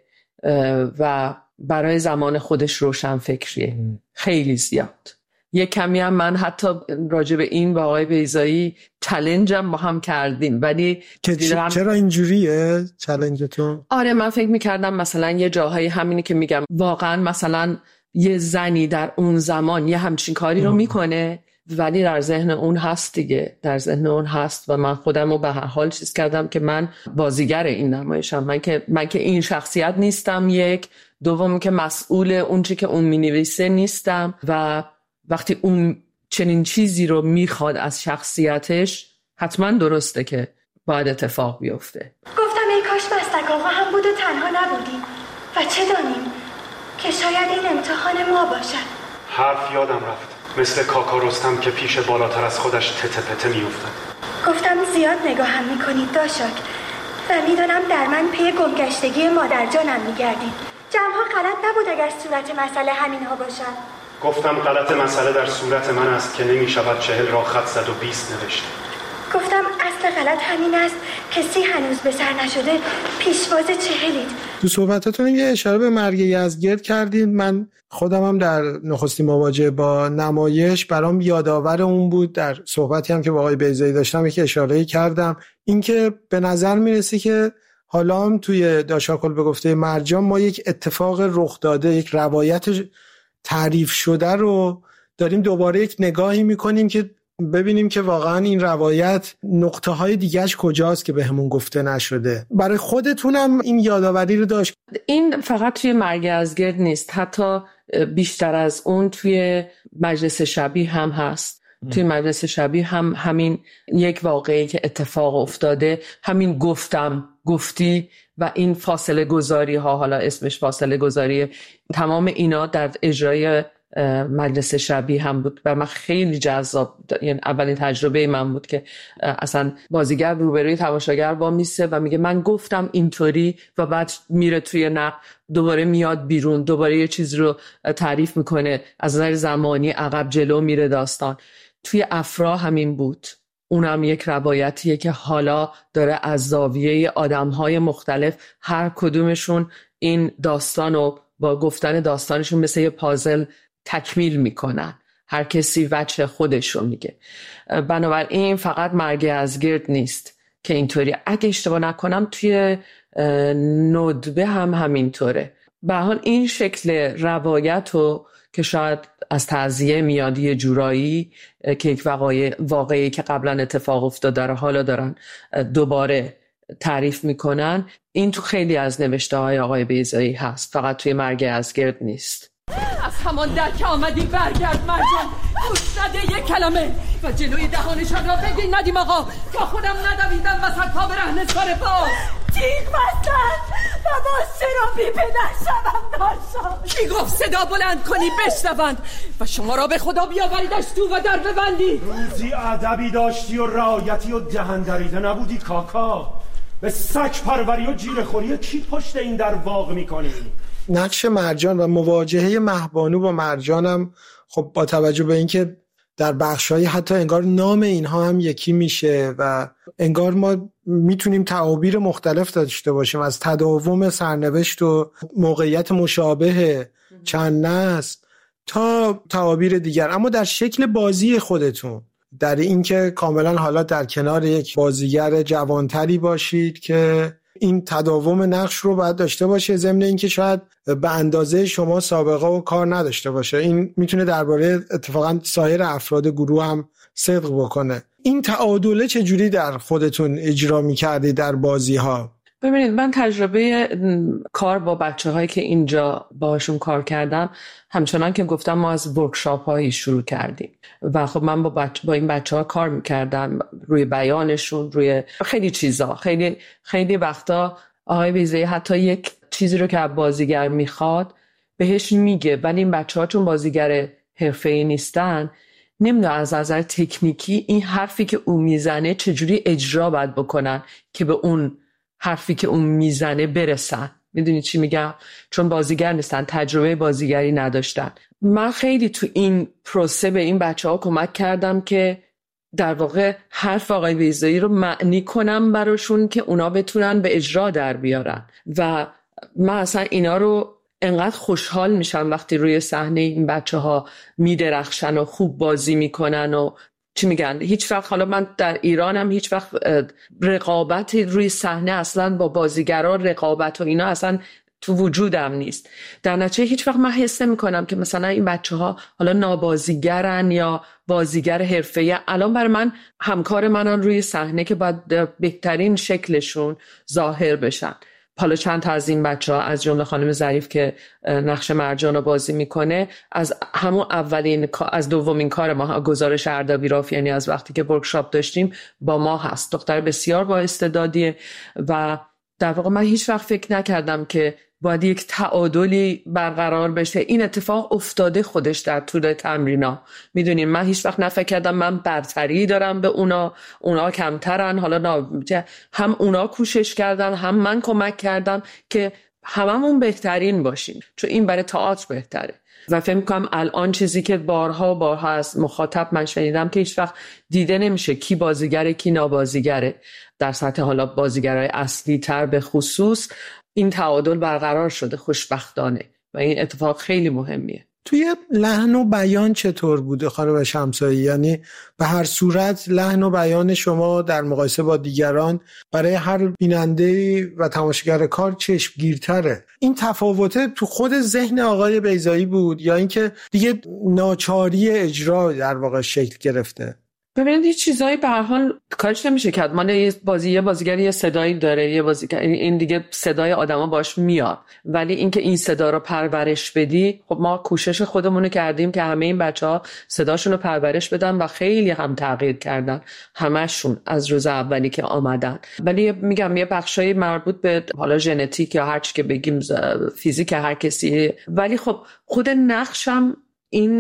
و برای زمان خودش روشن فکریه، خیلی زیاد. یک کمی هم من حتی راجع به این با آقای بیضایی چالنجم با هم کردیم، ولی که چرا اینجوریه چالنجتون؟ آره من فکر میکردم مثلا یه جاهایی همینی که میگم واقعا مثلا یه زنی در اون زمان یه همچین کاری رو میکنه، ولی در ذهن اون هست دیگه، در ذهن اون هست و من خودم رو به هر حال چیز کردم که من بازیگر این نمایشم، من که من که این شخصیت نیستم، یک دوم که مسئول اون چی که اون مینویسه نیستم و وقتی اون چنین چیزی رو میخواد از شخصیتش حتما درسته که باید اتفاق بیفته. گفتم ای کاش مستک آقا هم بود و تنها نبودیم و چه دانیم که شاید این امتحان ما باشد. حرف یادم رفت، مثل کاکا رستم که پیش بالاتر از خودش تته پته میافتد. گفتم زیاد نگاهم میکنید داشاک و میدونم در من پی گمگشتگی مادر جانم میگردید. جمعها غلط نبود اگر صورت مسئله همینها باشد. گفتم غلط مسئله در صورت من است که نمی شود چهل را خط صد و بیست نوشت. گفتم اصل غلط همین است که سی هنوز به سر نشده پیشواز چهلید. تو صحبتاتون یه اشاره به مرگ یزدگرد کردید. من خودم هم در نخستین مواجهه با نمایش برام یادآور اون بود، در صحبتی هم که با آقای بیضایی داشتم یک اشاره‌ای کردم، اینکه به نظر میرسه که حالا هم توی داشاکل به گفته مرجان ما یک اتفاق رخ داده، یک روایت تعریف شده رو داریم دوباره یک نگاهی میکنیم که ببینیم که واقعا این روایت نقطه های دیگهش کجاست که به همون گفته نشده. برای خودتونم این یادآوری رو داشت؟ این فقط توی مرگ یزدگرد نیست، حتی بیشتر از اون توی مجلس شبیه هم هست. توی مجلس شبیه هم همین یک واقعی که اتفاق افتاده، همین گفتم گفتی و این فاصله گذاری ها، حالا اسمش فاصله گذاری، تمام اینا در اجرای مجلس شبیه هم بود و من خیلی جذاب، یعنی اولین تجربه من بود که اصلا بازیگر روبروی تماشاگر با میسته و میگه من گفتم اینطوری و بعد میره توی نقد دوباره میاد بیرون، دوباره یه چیز رو تعریف میکنه، از نظر زمانی عقب جلو میره داستان. توی افرا همین بود، اونم یک روایتیه که حالا داره از زاویه آدم‌های مختلف هر کدومشون این داستانو با گفتن داستانشون مثل یه پازل تکمیل میکنن. هر کسی وجه خودش رو میگه. بنابراین فقط مرگ یزدگرد نیست که اینطوری. اگه اشتباه نکنم توی ندبه هم همینطوره. به حال این شکل روایت رو که شاید از تعزیه میاد یه جورایی که یک واقعی که قبلا اتفاق افتاده رو حالا دارن دوباره تعریف میکنن، این تو خیلی از نوشته های آقای بیضایی هست، فقط توی مرگ یزدگرد نیست. از همان در که آمدی برگرد مرجان، گوش نده یک کلمه و جلوی دهانشان را بگی ندیم آقا، تا خودم ندویدم وسط پا به رهن سار باز. تیغ بستن و باز چرا بی پدر شوم داشتم. کی گفت صدا بلند کنی بشنوند و شما را به خدا بیاوریدش تو و در ببندی. روزی ادبی داشتی و رعایتی و دهندریده نبودی کاکا. به سگ پروری و جیره‌خوری کی پشت این در واقع میکنی؟ نقش مرجان و مواجهه مهبانو با مرجانم خب با توجه به اینکه در بخشایی حتی انگار نام اینها هم یکی میشه و انگار ما میتونیم تعابیر مختلف داشته باشیم، از تداوم سرنوشت و موقعیت مشابه چند نسل تا تعابیر دیگر، اما در شکل بازی خودتون، در اینکه کاملا حالا در کنار یک بازیگر جوانتری باشید که این تداوم نقش رو باید داشته باشه، ضمن اینکه شاید به اندازه شما سابقه و کار نداشته باشه. این میتونه درباره اتفاقا سایر افراد گروه هم صدق بکنه. این تعادله چجوری در خودتون اجرا میکردی در بازی ها؟ ببینید، من تجربه کار با بچه هایی که اینجا باشون کار کردم، همچنان که گفتم ما از ورکشاپ هایی شروع کردیم و خب من با, بچه با این بچه ها کار میکردم روی بیانشون، روی خیلی چیزا. خیلی خیلی وقتا آقای بیضایی حتی یک چیزی رو که بازیگر میخواد بهش میگه، ولی این بچه ها چون بازیگر حرفه‌ای نیستن نمیدونم از نظر تکنیکی این حرفی که اون میزنه چجوری اجرا باید بکنن که به اون حرفی که اون میزنه برسن. میدونی چی میگم؟ چون بازیگر نیستن، تجربه بازیگری نداشتن. من خیلی تو این پروسه به این بچه ها کمک کردم که در واقع حرف آقای بیضایی رو معنی کنم براشون که اونا بتونن به اجرا در بیارن و من اصلا اینا رو انقدر خوشحال میشم وقتی روی صحنه این بچه ها میدرخشن و خوب بازی میکنن و چی میگن. هیچ وقت، حالا من در ایرانم هیچ وقت رقابت روی صحنه اصلا با بازیگران، رقابت و اینا اصلا تو وجودم نیست. در نتیجه هیچ وقت من حس نمی‌کنم که مثلا این بچه‌ها حالا نابازیگرن یا بازیگر حرفه‌ای. الان برای من همکار منن روی صحنه که باید بهترین شکلشون ظاهر بشن. حالا چند تا از این بچه‌ها از جمله خانم ظریف که نقش مرجان رو بازی میکنه، از همون اولین از دومین کار ما گزارش اردبیل رافیانی از وقتی که ورکشاپ داشتیم با ما هست. دختر بسیار با استعدادیه و در واقع من هیچ وقت فکر نکردم که باید یک تعادلی برقرار بشه. این اتفاق افتاده خودش در طول تمرینا. میدونین من هیچ وقت نفکر کردم من برتری دارم به اونا، اونا کمترن. حالا نا... هم اونا کوشش کردن هم من کمک کردم که هممون بهترین باشیم، چون این برای تئاتر بهتره. و فکر می‌کنم الان چیزی که بارها و بارها از مخاطب من شنیدم که هیچ وقت دیده نمیشه کی بازیگره کی نابازیگره. در سطح حالا بازیگرای اصلی تر به خصوص این تعادل برقرار شده خوشبختانه و این اتفاق خیلی مهمیه. توی لحن و بیان چطور بوده خانم شمسایی؟ یعنی به هر صورت لحن و بیان شما در مقایسه با دیگران برای هر بیننده و تماشاگر کار چشمگیرتره. این تفاوته تو خود ذهن آقای بیضایی بود یا اینکه دیگه ناچاری اجرا در واقع شکل گرفته؟ ببینید هیچ چیزایی به هر حال کارش نمیشه کرد. ما یه بازی یه بازیگر یه صدایی داره، یه بازیگر این دیگه صدای آدما باش میاد، ولی اینکه این صدا رو پرورش بدی، خب ما کوشش خودمون کردیم که همه این بچه‌ها صداشون رو پرورش بدن و خیلی هم تغییر کردن همشون از روز اولی که آمدن. ولی میگم یه بخشای مربوط به حالا ژنتیک یا هر چی که بگیم فیزیک هر کسی، ولی خب خود نقشم این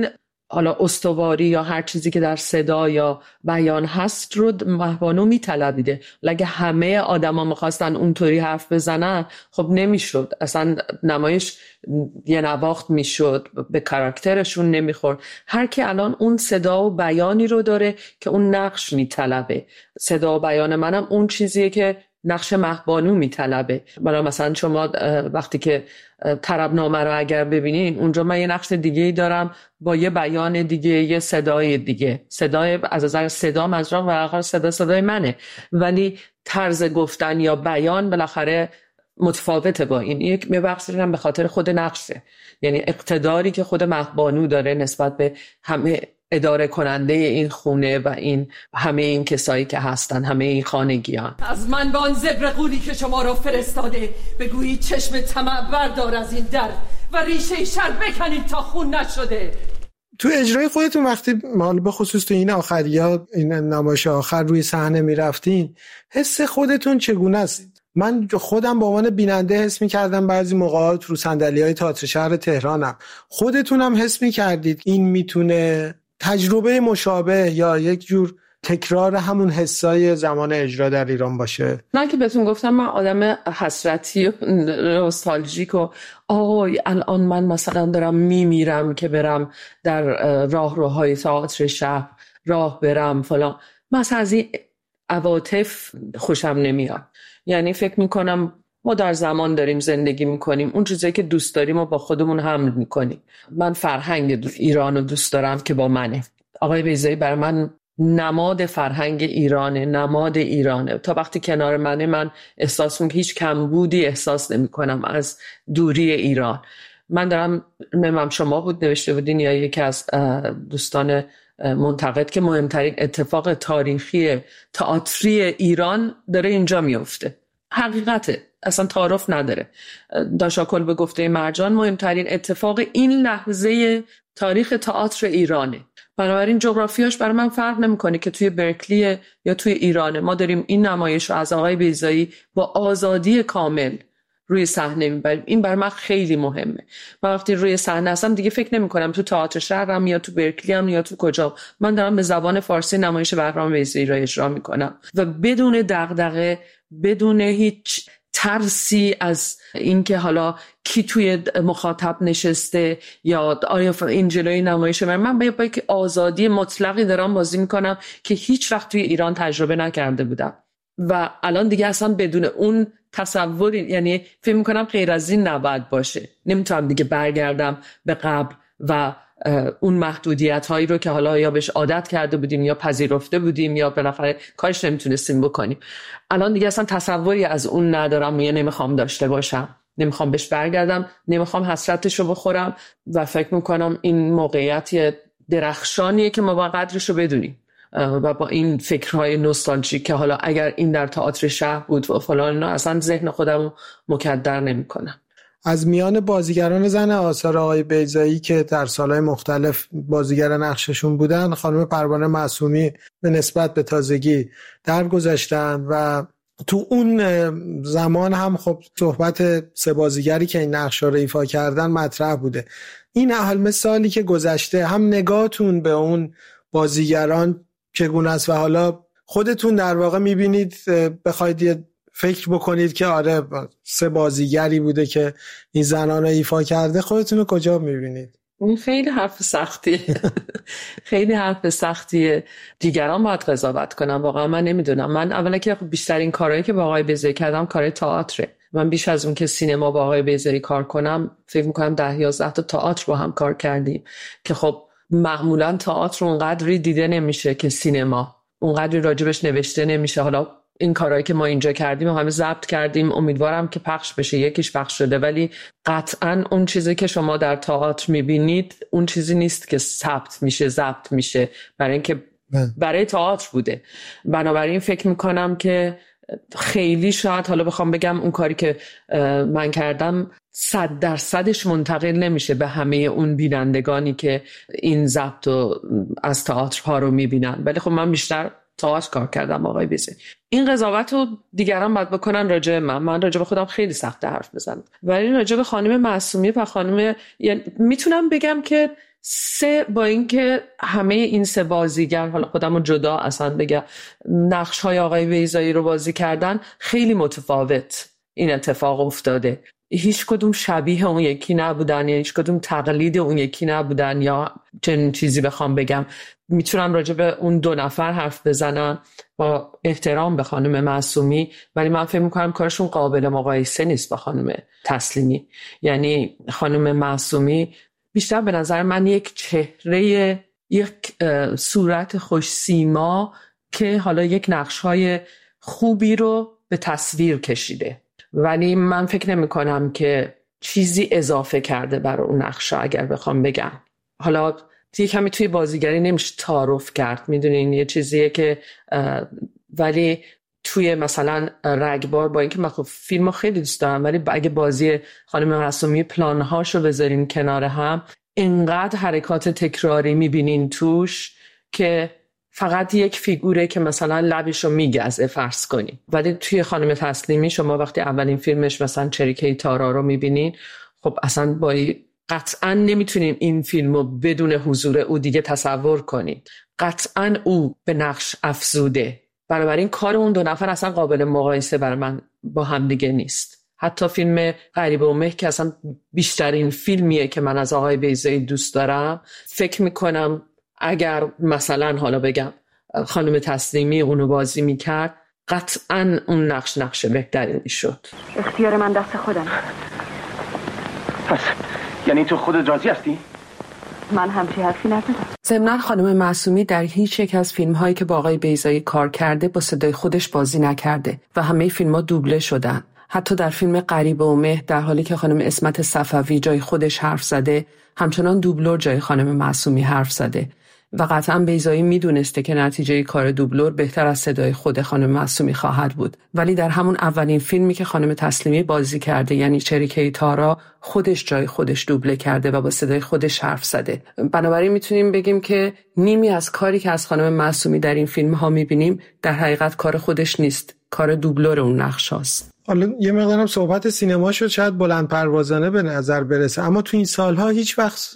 حالا استواری یا هر چیزی که در صدا یا بیان هست رو مهبانو میطلبیده. اگه همه آدما میخواستن اونطوری حرف بزنن خب نمیشد، اصلا نمایش یه نواخت میشد، به کاراکترشون نمیخورد. هر کی الان اون صدا و بیانی رو داره که اون نقش میطلبه. صدا و بیان منم اون چیزیه که نقش مهبانو میطلبه. بالا مثلا شما وقتی که طربنامه رو اگر ببینین اونجا من یه نقش دیگه ای دارم با یه بیان دیگه، یه صدای دیگه، صدای از نظر صدا مجرم و آخر صدا صدای منه، ولی طرز گفتن یا بیان بالاخره متفاوته با این. یک بخشش هم به خاطر خود نقشه، یعنی اقتداری که خود مهبانو داره نسبت به همه اداره کننده این خونه و این همه این کسایی که هستن، همه این خانگیان. از من به آن زبر قولی که شما را فرستاده بگویید چشم طمع بردار از این در و ریشه شر بکنید تا خون نشده. تو اجرای خودتون وقتی مال به خصوص تو این آخریا، این نمایش آخر روی صحنه میرفتین، حس خودتون چگونه است؟ من خودم به عنوان بیننده حس می‌کردم بعضی موقعات رو صندلی‌های تئاتر شهر تهرانم، خودتونم حس می‌کردید این میتونه تجربه مشابه یا یک جور تکرار همون حسای زمان اجرا در ایران باشه؟ من که بهتون گفتم من آدم حسرتی و نوستالژیک و آی الان من مثلا دارم میمیرم که برم در راهروهای تئاتر شهر راه برم فلان، مثلا از این عواطف خوشم نمیاد. یعنی فکر میکنم ما در زمان داریم زندگی میکنیم، اون چیزایی که دوست داریم و با خودمون حمل میکنیم. من فرهنگ ایران رو دوست دارم که با منه. آقای بیضایی برای من نماد فرهنگ ایرانه، نماد ایرانه. تا وقتی کنار منه من احساس میکنم هیچ کمبودی احساس نمی کنم از دوری ایران. من دارم، نمیم شما بود نوشته بودین یا یکی از دوستان منتقد که مهمترین اتفاق تاریخی تئاتری ایران داره اینجا میفته. حقیقته، اصلا تعارف نداره. داشاکل به گفته مرجان مهمترین اتفاق این لحظه تاریخ تئاتر ایرانه. بنابراین جغرافیاش برای من فرق نمیکنه که توی برکلی یا توی ایرانه. ما داریم این نمایش رو از آقای بیضایی با آزادی کامل روی صحنه میبریم. این برای من خیلی مهمه. من وقتی روی صحنه هستم دیگه فکر نمیکنم تو تئاتر شهرم یا تو برکلی ام یا تو کجا، من دارم به زبان فارسی نمایش بهرام بیضایی رو اجرا میکنم و بدون دغدغه، بدون هیچ ترسی از اینکه حالا کی توی مخاطب نشسته یا آیا این جلوی نمایش من من با یک آزادی مطلقی دارم بازی میکنم که هیچ وقت توی ایران تجربه نکرده بودم و الان دیگه اصلا بدون اون تصوری، یعنی فکر میکنم غیر از این نباید باشه. نمیتونم دیگه برگردم به قبل و اون محدودیت هایی رو که حالا یا بهش عادت کرده بودیم یا پذیرفته بودیم یا بالاخره کارش نمیتونستیم بکنیم. الان دیگه اصلا تصوری از اون ندارم یا نمیخوام داشته باشم، نمیخوام بهش برگردم، نمیخوام حسرتش رو بخورم و فکر میکنم این موقعیت درخشانیه که ما با قدرش رو بدونیم و با این فکرهای نوستالژیک که حالا اگر این در تئاتر شهر بود و فلان، اصلا ذهن خودم مکدر نمیکنم. از میان بازیگران زن آثار آقای بیضایی که در سالهای مختلف بازیگر نقششون بودن، خانم پروانه معصومی به نسبت به تازگی درگذشتن و تو اون زمان هم خب صحبت سه بازیگری که این نقشا رو ایفا کردن مطرح بوده. این اهل مثالی که گذشته، هم نگاهتون به اون بازیگران چگونه است و حالا خودتون در واقع میبینید بخواید یه فکر بکنید که آره سه بازیگری بوده که این زنان رو ایفا کرده، خودتون رو کجا میبینید؟ این خیلی حرف سختیه. خیلی حرف سختیه. دیگران باید قضاوت کنم. واقعا من نمیدونم. من اولا که بیشترین کارهایی که با آقای بیضایی کردم کار تئاتره. من بیش از اون که سینما با آقای بیضایی کار کنم فکر میکنم ده یازده تا تئاتر با هم کار کردیم که خب معمولا تئاتر اونقدری دیده نمیشه که سینما، اونقدری راجبش نوشته نمیشه. حالا این کارهایی که ما اینجا کردیم همه ضبط کردیم، امیدوارم که پخش بشه. یکیش پخش شده ولی قطعاً اون چیزی که شما در تئاتر میبینید اون چیزی نیست که ثبت میشه، ضبط میشه، برای اینکه برای تئاتر بوده. بنابراین فکر میکنم که خیلی شاید حالا بخوام بگم اون کاری که من کردم صد درصدش منتقل نمیشه به همه اون بینندگانی که این ضبط و از تئاترها رو میبینن، ولی خب من بیشتر تئاتر کار کردم آقای بیضایی. این قضاوت رو دیگران باید بکنن راجع به من. من راجع به خودم خیلی سخت حرف بزنم، ولی راجع به خانم معصومی و خانم، یعنی میتونم بگم که سه، با اینکه همه این سه بازیگر، حالا خودمو جدا اصلا بگم، نقش های آقای بیضایی رو بازی کردن، خیلی متفاوت این اتفاق افتاده. هیچ کدوم شبیه اون یکی نبودن یا هیچ کدوم تقلید اون یکی نبودن یا چنین چیزی بخوام بگم. میتونم راجع به اون دو نفر حرف بزنم با احترام به خانم معصومی، ولی من فکر میکنم کارشون قابل مقایسه نیست با خانم تسلیمی. یعنی خانم معصومی بیشتر به نظر من یک چهره، یک صورت خوش سیما که حالا یک نقش‌های خوبی رو به تصویر کشیده، ولی من فکر نمی کنم که چیزی اضافه کرده برای اون نقشا. اگر بخوام بگم حالا یه کمی توی بازیگری نمیشه تعارف کرد، میدونین یه چیزیه که ولی توی مثلا رگبار، با اینکه من خب فیلمو خیلی دوست دارم، ولی اگه بازی خانم معصومی پلانهاشو بذارین کنار هم، اینقدر حرکات تکراری میبینین توش که فقط یک فیگوره که مثلا لبشو میگزه فرض کنین. ولی توی خانم تسلیمی شما وقتی اولین فیلمش مثلا چریکه تارا رو میبینین، خب اصلا با قطعا نمیتونین این فیلمو بدون حضور او دیگه تصور کنین. قطعا او به نقش افزوده، بنابراین کار اون دو نفر اصلا قابل مقایسه برای من با هم دیگه نیست. حتی فیلم غریبه و مه که اصلا بیشترین فیلمیه که من از آقای بیضایی دوست دارم، فکر میکنم اگر مثلا حالا بگم خانم تسلیمی اونو بازی میکرد، قطعا اون نقش نقش بهتری میشد. اختیار من دست خودم. پس یعنی تو خودت راضی هستی؟ من همچی حرفی نزدم. ضمناً خانم معصومی در هیچ یک از فیلم‌هایی که با آقای بیضایی کار کرده با صدای خودش بازی نکرده و همه فیلم‌ها دوبله شدن. حتی در فیلم غریبه و مه، در حالی که خانم اسمت صفوی جای خودش حرف زده، همچنان دوبلور جای خانم معصومی حرف زده و قطعاً بیضایی میدونسته که نتیجه کار دوبلور بهتر از صدای خود خانم معصومی خواهد بود. ولی در همون اولین فیلمی که خانم تسلیمی بازی کرده، یعنی چریکه تارا، خودش جای خودش دوبله کرده و با صدای خودش حرف زده. بنابراین میتونیم بگیم که نیمی از کاری که از خانم معصومی در این فیلم ها میبینیم در حقیقت کار خودش نیست، کار دوبلور اون نقش هاست. حالا یه مقدارم صحبت سینما شد، شاید بلند پروازانه به نظر برسه، اما تو این سالها هیچ وقت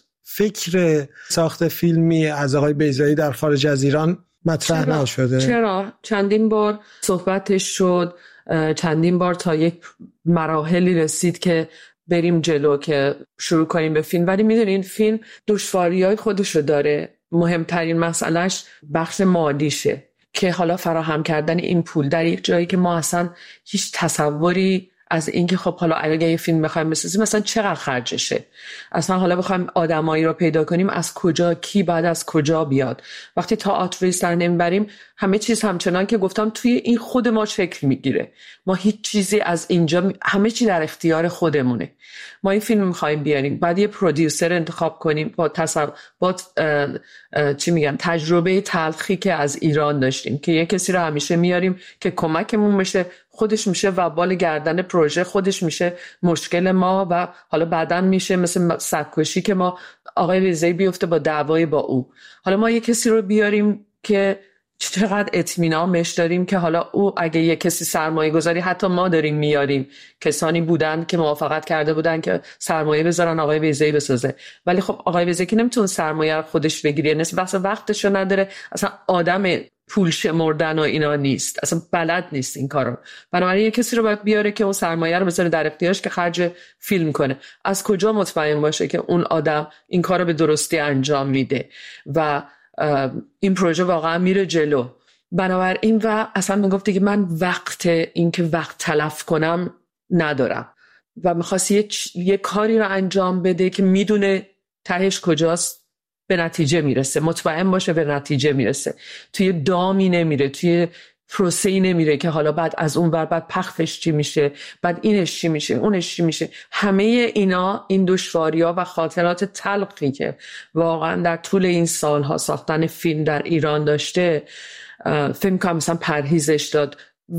فکر ساخت فیلمی از آقای بیضایی در خارج از ایران مطرح چرا؟ نشده؟ چرا؟ چندین بار صحبتش شد، چندین بار تا یک مراحلی رسید که بریم جلو که شروع کنیم به فیلم، ولی میدونین فیلم دشواری‌های خودشو داره. مهمترین مسئلهش بخش مالیشه که حالا فراهم کردن این پول در یک جایی که ما اصلا هیچ تصوری از اینکه خب حالا اگه یه فیلم بخوایم بسازیم مثلا چقدر خرجشه، اصلا حالا بخوایم آدمایی رو پیدا کنیم از کجا، کی بعد از کجا بیاد. وقتی تئاتریست در نمیبریم همه چیز همچنان که گفتم توی این خود ما شکل میگیره. ما هیچ چیزی از اینجا، همه چی در اختیار خودمونه. ما این فیلم میخوایم بیاریم، بعد یه پرودیوسر انتخاب کنیم با تصور با اه اه چی میگم تجربه تلخی که از ایران داشتیم که یه کسی رو همیشه میاریم که کمکمون بشه، خودش میشه وبال گردن پروژه، خودش میشه مشکل ما و حالا بعداً میشه مثل سگ‌کشی که ما آقای بیضایی بیفته با دعوای با او. حالا ما یه کسی رو بیاریم که چقدر اطمینان بهش داریم که حالا او اگه یه کسی سرمایه گذاری، حتی ما داریم میاریم کسانی بودن که موافقت کرده بودن که سرمایه بذارن آقای بیضایی بسازه، ولی خب آقای بیضایی که نمیتونه سرمایه رو خودش بگیره، نصف وقت وقتشو نداره، اصلا آدم پول شمردن و اینا نیست، اصلا بلد نیست این کارو. بنابراین یه کسی رو باید بیاره که اون سرمایه رو بذاره در اختیارش که خرج فیلم کنه. از کجا مطمئن باشه که اون آدم این کارو به درستی انجام میده و این پروژه واقعا میره جلو؟ بنابراین و اصلا میگفت که من وقت این که وقت تلف کنم ندارم و میخواست یه, یه کاری رو انجام بده که میدونه تهش کجاست، به نتیجه میرسه، مطمئن باشه به نتیجه میرسه، توی دامی نمیره، توی پروسه‌ای نمیره که حالا بعد از اون ور بعد پخشش چی میشه، بعد اینش چی میشه، اونش چی میشه. همه اینا، این دشواری‌ها و خاطرات تلخی که واقعا در طول این سالها ساختن فیلم در ایران داشته، فیلم که مثلا پرهیزش داد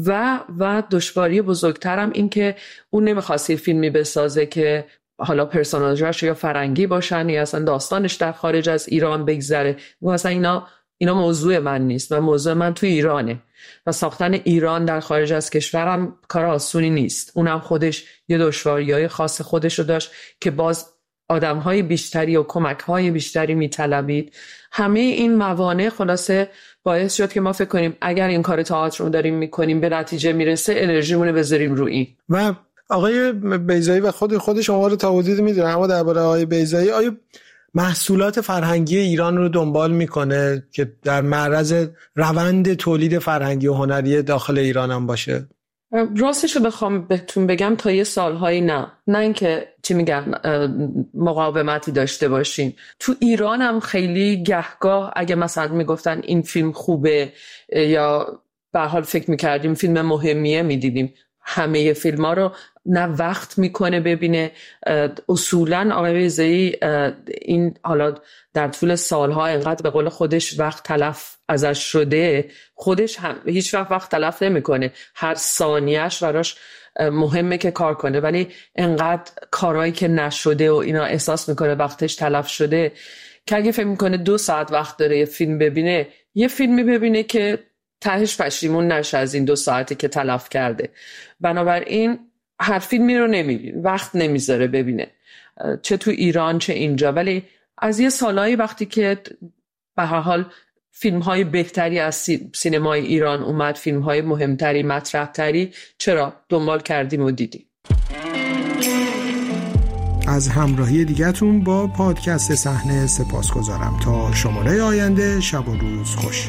و و دشواری بزرگترم این که اون نمیخواست فیلمی بسازه که حالا پرسوناژاش یا فرنگی باشن یا اصلا داستانش در خارج از ایران بگذره. مثلا اینا اینا موضوع من نیست و موضوع من توی ایرانه و ساختن ایران در خارج از کشورم کار آسونی نیست. اونم خودش یه دشواریای خاص خودشو داشت که باز آدم‌های بیشتری و کمک‌های بیشتری می‌طلبید. همه این موانع خلاصه باعث شد که ما فکر کنیم اگر این کار تئاتر رو داریم می‌کنیم به نتیجه میرسه، انرژیمون رو بذاریم روی این. و آقای بیضایی و خود خود شما رو تا حدودی می‌دونم، اما درباره آقای بیضایی آیا محصولات فرهنگی ایران رو دنبال میکنه که در معرض روند تولید فرهنگی و هنری داخل ایران هم باشه؟ راستش رو بخوام بهتون بگم تا یه سالهایی نه نه اینکه چی میگن مقاومتی داشته باشین. تو ایران هم خیلی گهگاه اگه مثلا میگفتن این فیلم خوبه یا به حال فکر میکردیم فیلم مهمیه میدیدیم. همه فیلم ها رو نه وقت میکنه ببینه. اصولا آقای بیضایی این حالا در طول سالها اینقدر به قول خودش وقت تلف ازش شده، خودش هم هیچ وقت وقت تلف نمیکنه، هر ثانیهش براش مهمه که کار کنه، ولی اینقدر کارهایی که نشده و اینا احساس میکنه وقتش تلف شده که اگه فکر میکنه دو ساعت وقت داره یه فیلم ببینه، یه فیلمی ببینه که تهش پشیمون نشه از این دو ساعتی که تلف کرده. بنابراین هر فیلمی رو نمیبینه، وقت نمیذاره ببینه، چه تو ایران چه اینجا. ولی از یه سالایی وقتی که به هر حال فیلم‌های بهتری از سینمای ایران اومد، فیلم‌های مهمتری، مطرح‌تری، چرا دنبال کردیم و دیدیم. از همراهی دیگه‌تون با پادکست صحنه سپاسگزارم. تا شماره آینده، شب و روز خوش.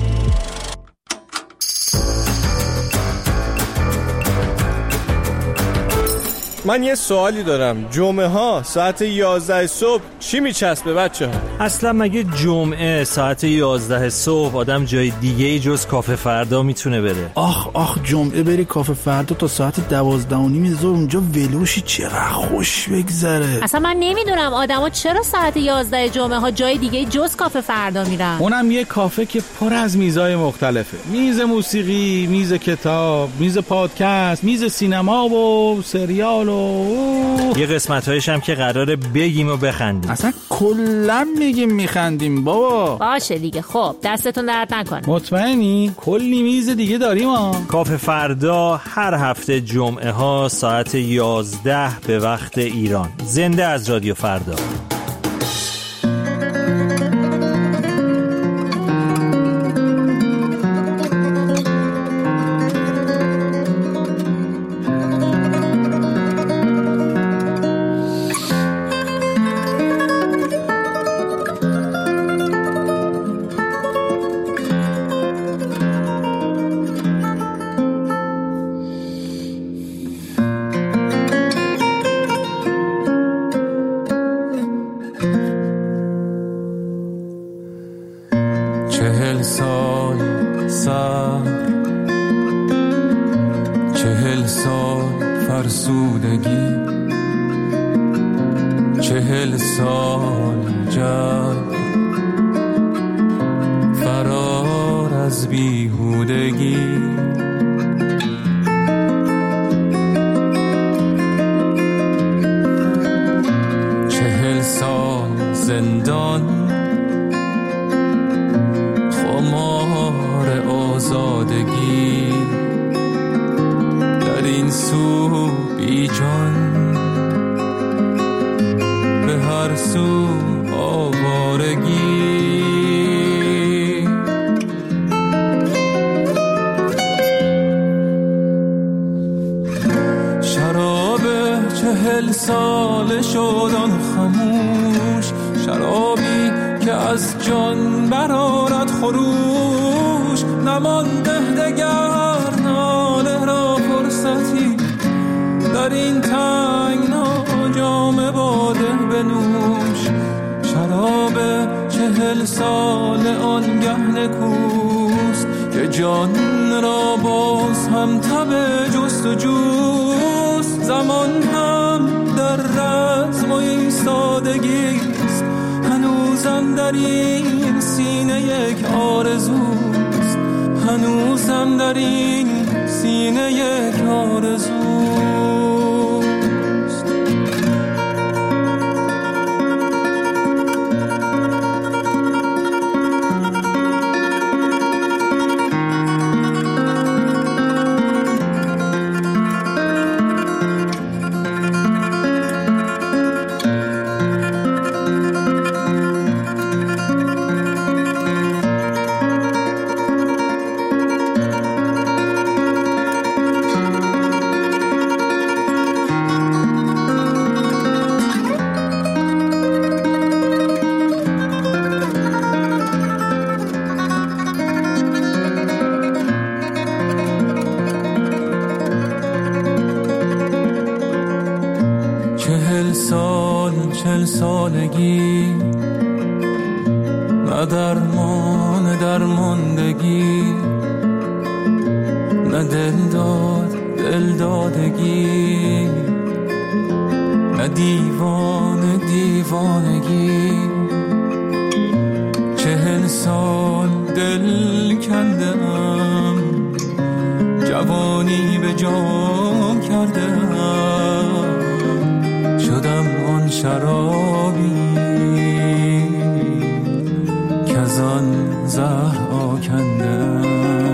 من یه سوالی دارم، جمعه ها ساعت یازده صبح چی میچسبه بچه ها؟ اصلا مگه جمعه ساعت یازده صبح آدم جای دیگه ای جز کافه فردا میتونه بره؟ آخ آخ جمعه بری کافه فردا تا ساعت دوازده و نیم ظهر اونجا ولوشی، چقدر خوش بگذره. اصلا من نمیدونم آدما چرا ساعت یازده جمعه ها جای دیگه جز کافه فردا میرن. اونم یه کافه که پر از میزای مختلفه، میز موسیقی، میز کتاب، میز پادکست، میز سینما و سریال و یه قسمت‌هایش هم که قراره بگیم و بخندیم. اصلا کلا میگیم میخندیم بابا. باشه دیگه، خب دستتون درد نکنه. مطمئنی؟ کلی میز دیگه داریم ها. کافه فردا هر هفته جمعه ها ساعت یازده به وقت ایران، زنده از رادیو فردا. چهل سال سر، چهل سال فرسودگی، چهل سال جنگ، فرار از بیهودگی، چهل سال زندان، خمار آزادگی، در این سو بی جان، به هر سو آوارگی. شراب چهل سال شدن خموش، شرابی که از جان برآرد خروش، نمانده دگر ناله را فرصتی، در این تنگنا جام باده بنوش. شراب چهل سال آنگه نکوست که جان را باز هم تب جست و جوست. زمان هم در رزم و ایستادگیست، هنوزم در این سینه یک آرزوست، هنوزم در این سینه یک آرزوست. سالگی، نه درمان درماندگی، نه دل داد دل دادگی، نه دیوان دیوانگی. چهل سال دل کندم، جوانی به جام کردم، شدم آن شرابی که از آن زهر آکندم.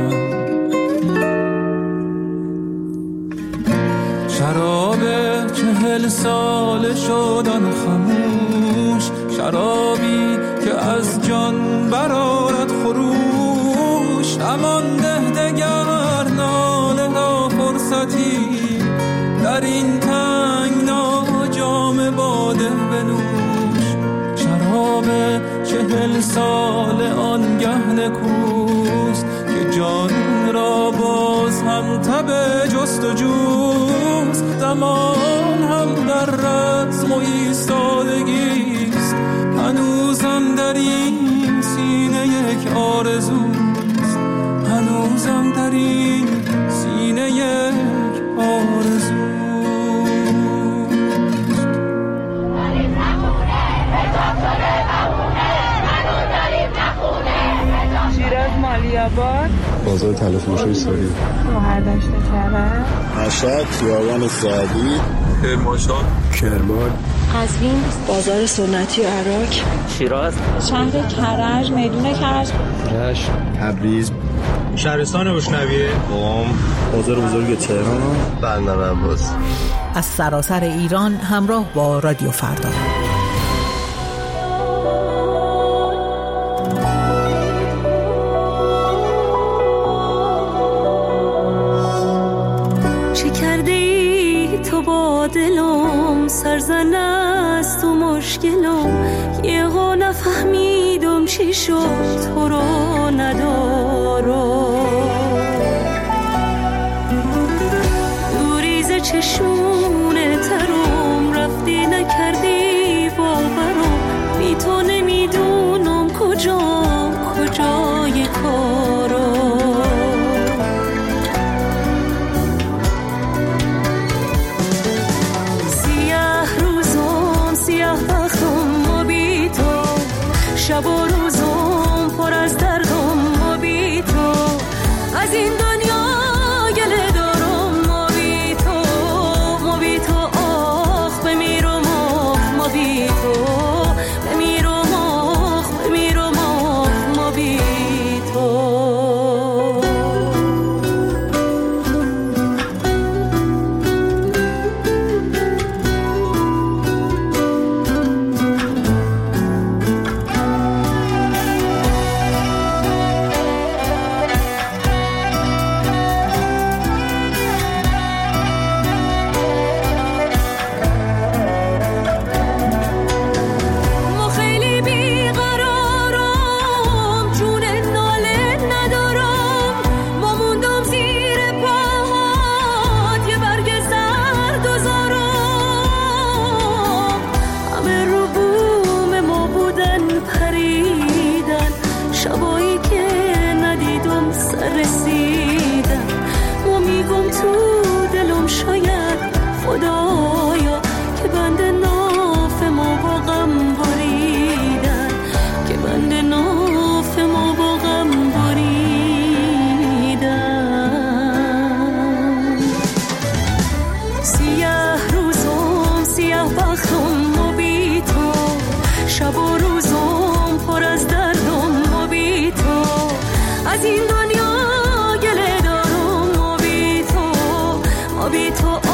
شراب چهل سال شدن خموش، شرابی که از جان برآرد خروش. نمانده دگر ناله را فرصتی، در این تنگنا جام باده بنوش. شراب چهل سال آنگه نکوست که جان را باز هم تب جست و جوست. زمان هم در رزم و ایستادگیست، هنوزم در این سینه یک آرزوست، هنوزم در این سینه یک آرزوست. شیراز مالیاباد، بازار تلفروشی ساری، گوهر دشت کرد، مشهد، خیابان سعدی، کرمانشاه، کرمان، قزوین، بازار سنتی عراق، شیراز، شهر کرج، میدون کرج، رشت، تبریز، شهرستان روشنویه، قم، بازار بزرگ تهران، بندر عباس. از سراسر ایران همراه با رادیو فردا. دلم سرزن است و مشکلم، یه ها نفهمیدم چی شد تو را ندارم. دوریز چشونه ترم رفتی نکردی باورم، بی تو نمیدونم کجا کجای کارم. شب و روزم پر از دردم و بی تو، از این دنیا گله دارم و بی تو، و بی تو آخ بمیرم آخ و بی تو، بمیرم آخ بمیرم آخ و بی تو. از این دنیا گله دارم و بی تو، و بی تو